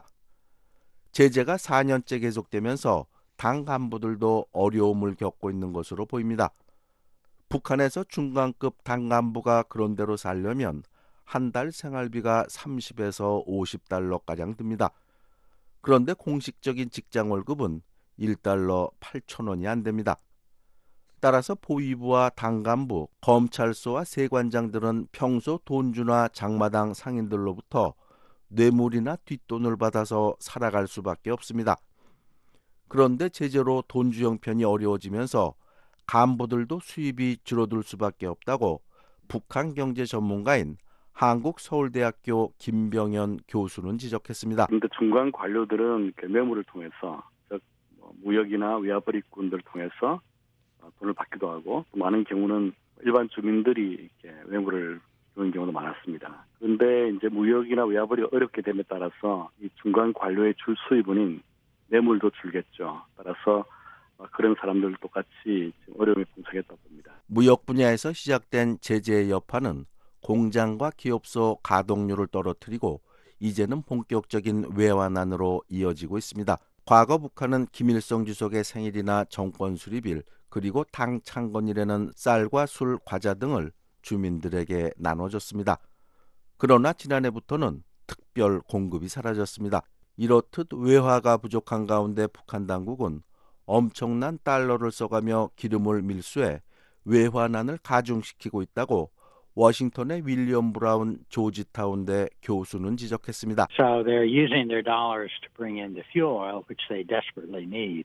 제재가 4년째 계속되면서 당 간부들도 어려움을 겪고 있는 것으로 보입니다. 북한에서 중간급 당 간부가 그런대로 살려면 한 달 생활비가 30에서 50달러가량 듭니다. 그런데 공식적인 직장 월급은 1달러 8,000원이 안 됩니다. 따라서 보위부와 당 간부, 검찰소와 세관장들은 평소 돈주나 장마당 상인들로부터 뇌물이나 뒷돈을 받아서 살아갈 수밖에 없습니다. 그런데 제재로 돈주 형편이 어려워지면서 간부들도 수입이 줄어들 수밖에 없다고 북한 경제 전문가인 한국서울대학교 김병현 교수는 지적했습니다. 그런데 중간 관료들은 매물을 통해서 즉 무역이나 외화벌이꾼들을 통해서 돈을 받기도 하고 많은 경우는 일반 주민들이 이렇게 매물을 주는 경우도 많았습니다. 그런데 이제 무역이나 외화벌이 어렵게 됨에 따라서 이 중간 관료의 줄 수입원인 매물도 줄겠죠. 따라서 그런 사람들 똑같이 어려움에 봉착했다고 봅니다. 무역 분야에서 시작된 제재의 여파는 공장과 기업소 가동률을 떨어뜨리고 이제는 본격적인 외환난으로 이어지고 있습니다. 과거 북한은 김일성 주석의 생일이나 정권 수립일 그리고 당 창건일에는 쌀과 술, 과자 등을 주민들에게 나눠줬습니다. 그러나 지난해부터는 특별 공급이 사라졌습니다. 이렇듯 외화가 부족한 가운데 북한 당국은 엄청난 달러를 써가며 기름을 밀수해 외환난을 가중시키고 있다고 워싱턴의 윌리엄 브라운 조지타운대 교수는 지적했습니다. So they're using their dollars to bring in the fuel oil, which they desperately need.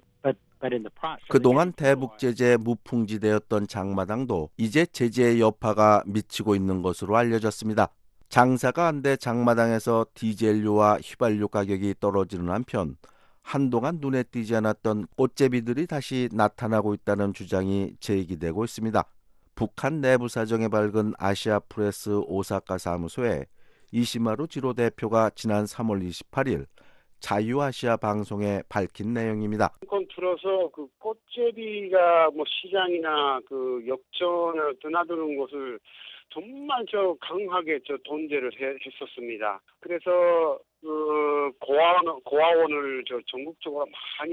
그동안 대북 제재 무풍지대였던 장마당도 이제 제재의 여파가 미치고 있는 것으로 알려졌습니다. 장사가 안 돼 장마당에서 디젤료와 휘발유 가격이 떨어지는 한편 한동안 눈에 띄지 않았던 꽃제비들이 다시 나타나고 있다는 주장이 제기되고 있습니다. 북한 내부 사정에 밝은 아시아프레스 오사카 사무소에 이시마루 지로 대표가 지난 3월 28일 자유아시아 방송에 밝힌 내용입니다. 들어서 그 꽃제비가 시장이나 그 역전을 드나드는 것을 정말 강하게 돈제를 했었습니다. 그래서 그 고아원을 전국적으로 많이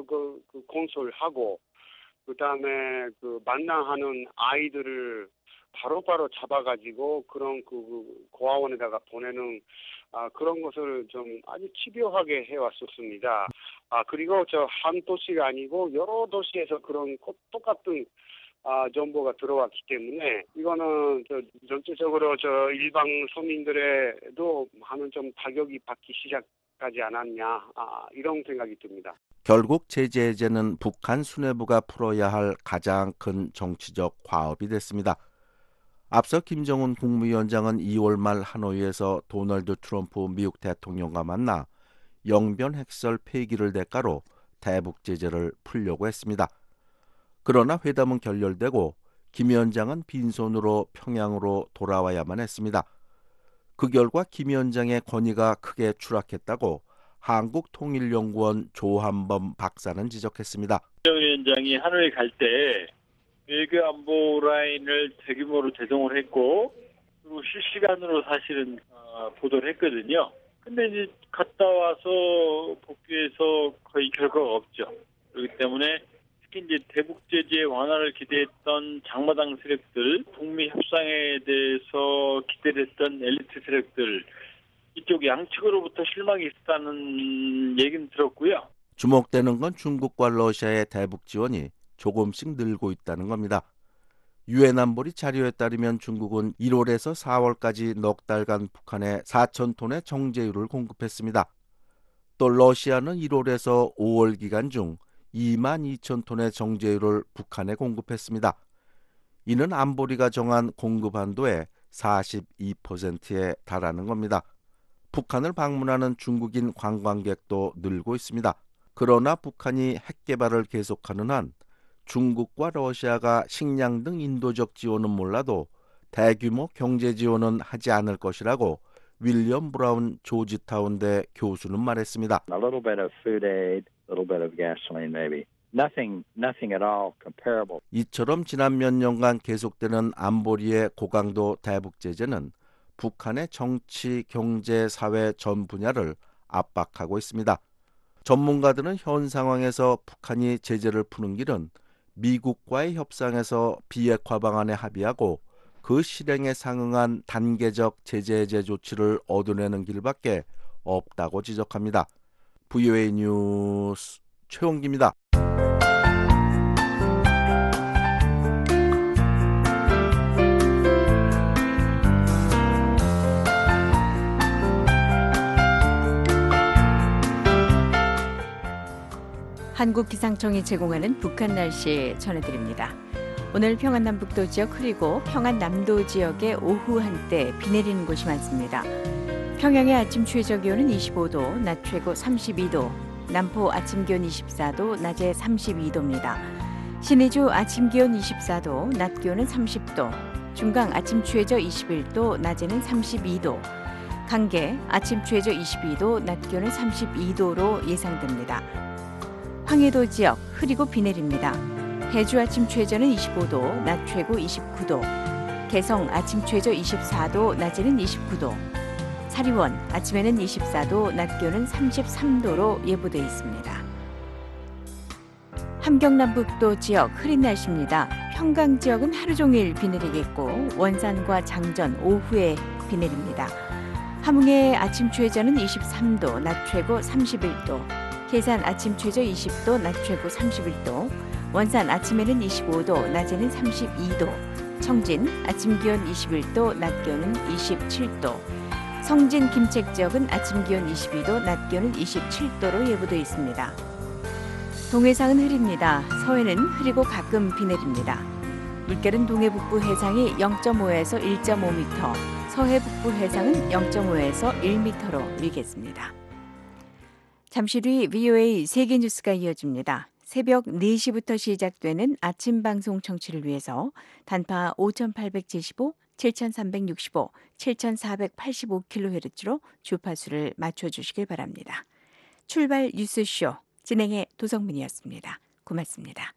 건설하고 그다음에 그 만나하는 아이들을 바로바로 잡아가지고 그런 그 고아원에다가 보내는 그런 것을 좀 아주 집요하게 해왔었습니다. 그리고 한 도시가 아니고 여러 도시에서 그런 똑같은 정보가 들어왔기 때문에 이거는 전체적으로 일반 서민들에도 많은 좀 타격이 받기 시작하지 않았냐 이런 생각이 듭니다. 결국 제재 해제는 북한 수뇌부가 풀어야 할 가장 큰 정치적 과업이 됐습니다. 앞서 김정은 국무위원장은 2월 말 하노이에서 도널드 트럼프 미국 대통령과 만나 영변 핵설 폐기를 대가로 대북 제재를 풀려고 했습니다. 그러나 회담은 결렬되고 김 위원장은 빈손으로 평양으로 돌아와야만 했습니다. 그 결과 김 위원장의 권위가 크게 추락했다고 한국통일연구원 조한범 박사는 지적했습니다. 김정은 위원장이 하노이 갈 때 외교안보 라인을 대규모로 대동을 했고 그리고 실시간으로 사실은 보도를 했거든요. 근데 이제 갔다 와서 복귀해서 거의 결과가 없죠. 그렇기 때문에 특히 이제 대북 제재 완화를 기대했던 장마당 세력들, 북미 협상에 대해서 기대를 했던 엘리트 세력들, 이쪽 양측으로부터 실망이 있었다는 얘기는 들었고요. 주목되는 건 중국과 러시아의 대북 지원이 조금씩 늘고 있다는 겁니다. 유엔 안보리 자료에 따르면 중국은 1월에서 4월까지 넉 달간 북한에 4,000톤의 정제유를 공급했습니다. 또 러시아는 1월에서 5월 기간 중 22,000톤의 정제유를 북한에 공급했습니다. 이는 안보리가 정한 공급 한도의 42%에 달하는 겁니다. 북한을 방문하는 중국인 관광객도 늘고 있습니다. 그러나 북한이 핵 개발을 계속하는 한 중국과 러시아가 식량 등 인도적 지원은 몰라도 대규모 경제 지원은 하지 않을 것이라고 윌리엄 브라운 조지타운대 교수는 말했습니다. A little bit of food aid, a little bit of gasoline maybe. Nothing at all comparable. 이처럼 지난 몇 년간 계속되는 안보리의 고강도 대북 제재는 북한의 정치, 경제, 사회 전 분야를 압박하고 있습니다. 전문가들은 현 상황에서 북한이 제재를 푸는 길은 미국과의 협상에서 비핵화 방안에 합의하고 그 실행에 상응한 단계적 제재 해제 조치를 얻어내는 길밖에 없다고 지적합니다. VOA 뉴스 최홍기입니다. 한국기상청이 제공하는 북한 날씨 전해드립니다. 오늘 평안남북도 지역 흐리고 평안남도 지역의 오후 한때 비 내리는 곳이 많습니다. 평양의 아침 최저 기온은 25도, 낮 최고 32도, 남포 아침 기온 24도, 낮에 32도입니다. 신의주 아침 기온 24도, 낮 기온은 30도, 중강 아침 최저 21도, 낮에는 32도, 강계 아침 최저 22도, 낮 기온은 32도로 예상됩니다. 황해도 지역 흐리고 비 내립니다. 해주 아침 최저는 25도, 낮 최고 29도, 개성 아침 최저 24도, 낮에는 29도, 사리원 아침에는 24도, 낮 기온은 33도로 예보돼 있습니다. 함경남북도 지역 흐린 날씨입니다. 평강 지역은 하루 종일 비 내리겠고 원산과 장전 오후에 비 내립니다. 함흥의 아침 최저는 23도, 낮 최고 31도, 계산 아침 최저 20도, 낮 최고 31도, 원산 아침에는 25도, 낮에는 32도, 청진 아침 기온 21도, 낮 기온은 27도, 성진 김책 지역은 아침 기온 22도, 낮 기온은 27도로 예보되어 있습니다. 동해상은 흐립니다. 서해는 흐리고 가끔 비 내립니다. 물결은 동해 북부 해상이 0.5에서 1.5m, 서해 북부 해상은 0.5에서 1m로 일겠습니다. 잠시 뒤 VOA 세계뉴스가 이어집니다. 새벽 4시부터 시작되는 아침 방송 청취를 위해서 단파 5875, 7365, 7485kHz로 주파수를 맞춰주시길 바랍니다. 출발 뉴스쇼 진행의 도성민이었습니다. 고맙습니다.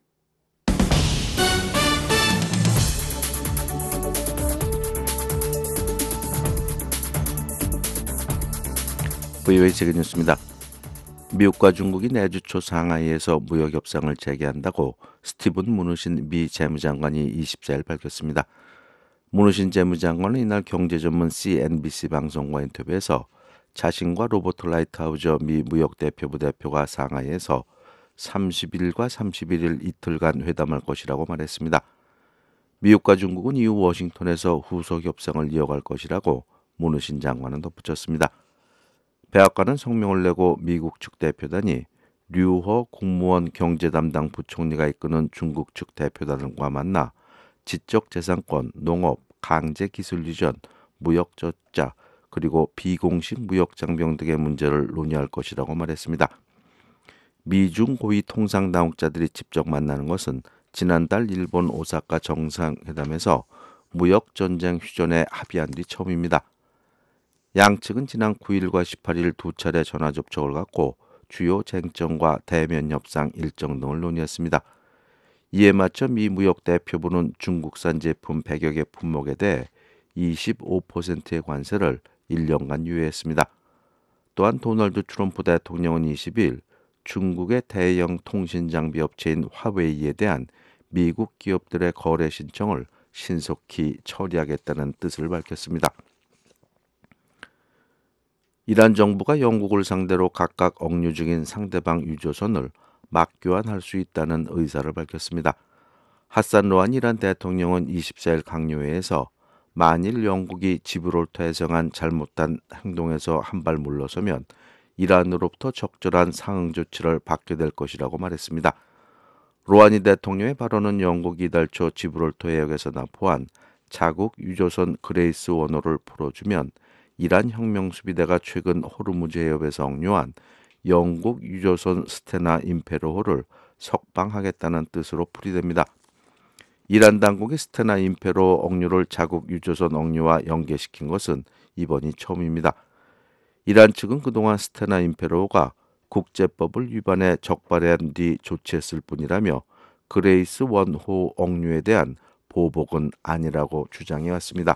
VOA 세계뉴스입니다. 미국과 중국이 내주 초 상하이에서 무역 협상을 재개한다고 스티븐 무누신 미 재무장관이 24일 밝혔습니다. 무누신 재무장관은 이날 경제 전문 CNBC 방송과 인터뷰에서 자신과 로버트 라이트하우저 미 무역대표부 대표가 상하이에서 30일과 31일 이틀간 회담할 것이라고 말했습니다. 미국과 중국은 이후 워싱턴에서 후속 협상을 이어갈 것이라고 무누신 장관은 덧붙였습니다. 백악관은 성명을 내고 미국 측 대표단이 류허 국무원 경제담당 부총리가 이끄는 중국 측 대표단과 만나 지적재산권, 농업, 강제기술유전, 무역적자, 그리고 비공식 무역장벽 등의 문제를 논의할 것이라고 말했습니다. 미중 고위 통상당국자들이 직접 만나는 것은 지난달 일본 오사카 정상회담에서 무역전쟁 휴전에 합의한 뒤 처음입니다. 양측은 지난 9일과 18일 두 차례 전화 접촉을 갖고 주요 쟁점과 대면 협상 일정 등을 논의했습니다. 이에 맞춰 미 무역대표부는 중국산 제품 100여 개 품목에 대해 25%의 관세를 1년간 유예했습니다. 또한 도널드 트럼프 대통령은 20일 중국의 대형 통신 장비 업체인 화웨이에 대한 미국 기업들의 거래 신청을 신속히 처리하겠다는 뜻을 밝혔습니다. 이란 정부가 영국을 상대로 각각 억류 중인 상대방 유조선을 맞교환할 수 있다는 의사를 밝혔습니다. 하산 로한 이란 대통령은 24일 강요회에서 만일 영국이 지브롤터에 정한 잘못한 행동에서 한 발 물러서면 이란으로부터 적절한 상응 조치를 받게 될 것이라고 말했습니다. 로하니 대통령의 발언은 영국이 이달 초 지브롤터 해역에서 납포한 자국 유조선 그레이스 원호를 풀어주면 이란 혁명수비대가 최근 호르무즈 해협에서 억류한 영국 유조선 스테나 임페로호를 석방하겠다는 뜻으로 풀이됩니다. 이란 당국이 스테나 임페로 억류를 자국 유조선 억류와 연계시킨 것은 이번이 처음입니다. 이란 측은 그동안 스테나 임페로호가 국제법을 위반해 적발한 뒤 조치했을 뿐이라며 그레이스 원호 억류에 대한 보복은 아니라고 주장해왔습니다.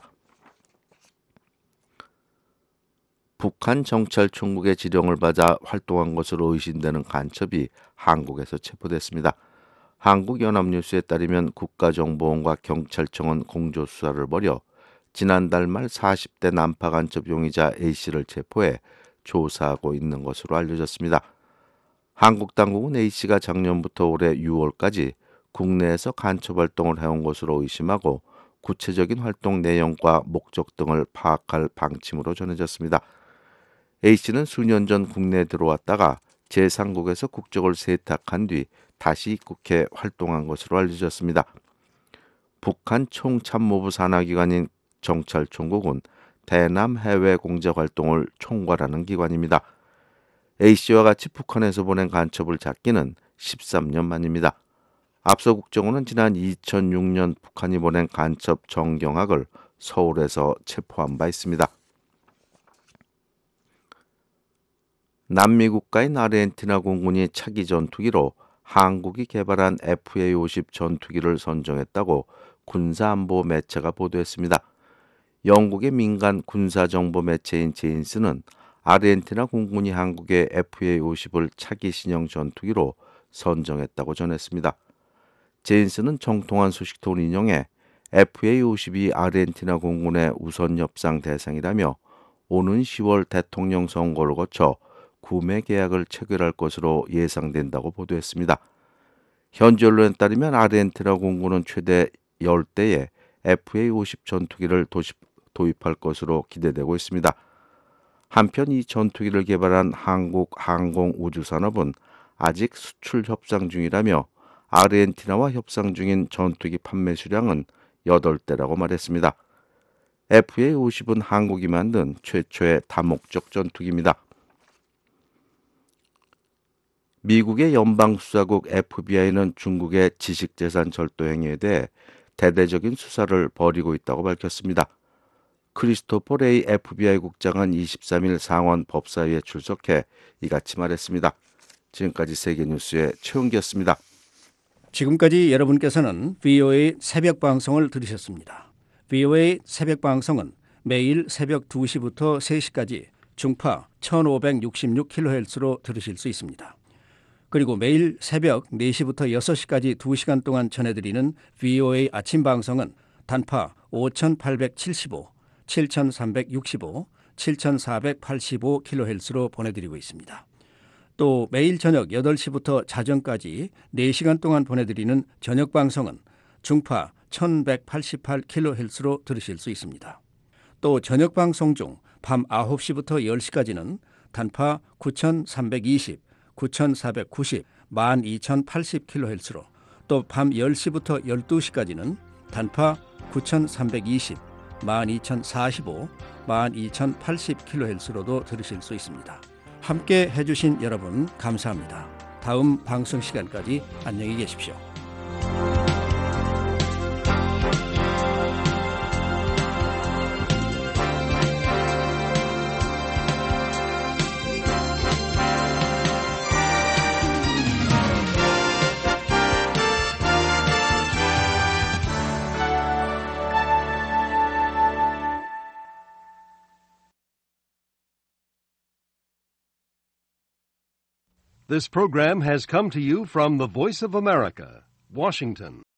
북한 정찰총국의 지령을 받아 활동한 것으로 의심되는 간첩이 한국에서 체포됐습니다. 한국연합뉴스에 따르면 국가정보원과 경찰청은 공조수사를 벌여 지난달 말 40대 난파 간첩 용의자 A씨를 체포해 조사하고 있는 것으로 알려졌습니다. 한국 당국은 A씨가 작년부터 올해 6월까지 국내에서 간첩 활동을 해온 것으로 의심하고 구체적인 활동 내용과 목적 등을 파악할 방침으로 전해졌습니다. A씨는 수년 전 국내에 들어왔다가 제3국에서 국적을 세탁한 뒤 다시 입국해 활동한 것으로 알려졌습니다. 북한 총참모부 산하기관인 정찰총국은 대남 해외 공작 활동을 총괄하는 기관입니다. A씨와 같이 북한에서 보낸 간첩을 잡기는 13년 만입니다. 앞서 국정원은 지난 2006년 북한이 보낸 간첩 정경학을 서울에서 체포한 바 있습니다. 남미 국가인 아르헨티나 공군이 차기 전투기로 한국이 개발한 FA-50 전투기를 선정했다고 군사안보 매체가 보도했습니다. 영국의 민간 군사정보 매체인 제인스는 아르헨티나 공군이 한국의 FA-50을 차기 신형 전투기로 선정했다고 전했습니다. 제인스는 정통한 소식통을 인용해 FA-50이 아르헨티나 공군의 우선 협상 대상이라며 오는 10월 대통령 선거를 거쳐 구매 계약을 체결할 것으로 예상된다고 보도했습니다. 현지 언론에 따르면 아르헨티나 공군은 최대 10대의 FA-50 전투기를 도입할 것으로 기대되고 있습니다. 한편 이 전투기를 개발한 한국항공우주산업은 아직 수출 협상 중이라며 아르헨티나와 협상 중인 전투기 판매 수량은 8대라고 말했습니다. FA-50은 한국이 만든 최초의 다목적 전투기입니다. 미국의 연방수사국 FBI는 중국의 지식재산 절도 행위에 대해 대대적인 수사를 벌이고 있다고 밝혔습니다. 크리스토퍼 레이 FBI 국장은 23일 상원 법사위에 출석해 이같이 말했습니다. 지금까지 세계뉴스의 최은기였습니다. 지금까지 여러분께서는 VOA 새벽 방송을 들으셨습니다. VOA 새벽 방송은 매일 새벽 2시부터 3시까지 중파 1566kHz로 들으실 수 있습니다. 그리고 매일 새벽 4시부터 6시까지 2시간 동안 전해드리는 VOA 아침 방송은 단파 5875, 7365, 7485kHz로 보내드리고 있습니다. 또 매일 저녁 8시부터 자정까지 4시간 동안 보내드리는 저녁 방송은 중파 1188kHz로 들으실 수 있습니다. 또 저녁 방송 중 밤 9시부터 10시까지는 단파 9320, 9490, 12080kHz로 또 밤 10시부터 12시까지는 단파 9320, 12045, 12080kHz로도 들으실 수 있습니다. 함께 해주신 여러분 감사합니다. 다음 방송 시간까지 안녕히 계십시오. This program has come to you from the Voice of America, Washington.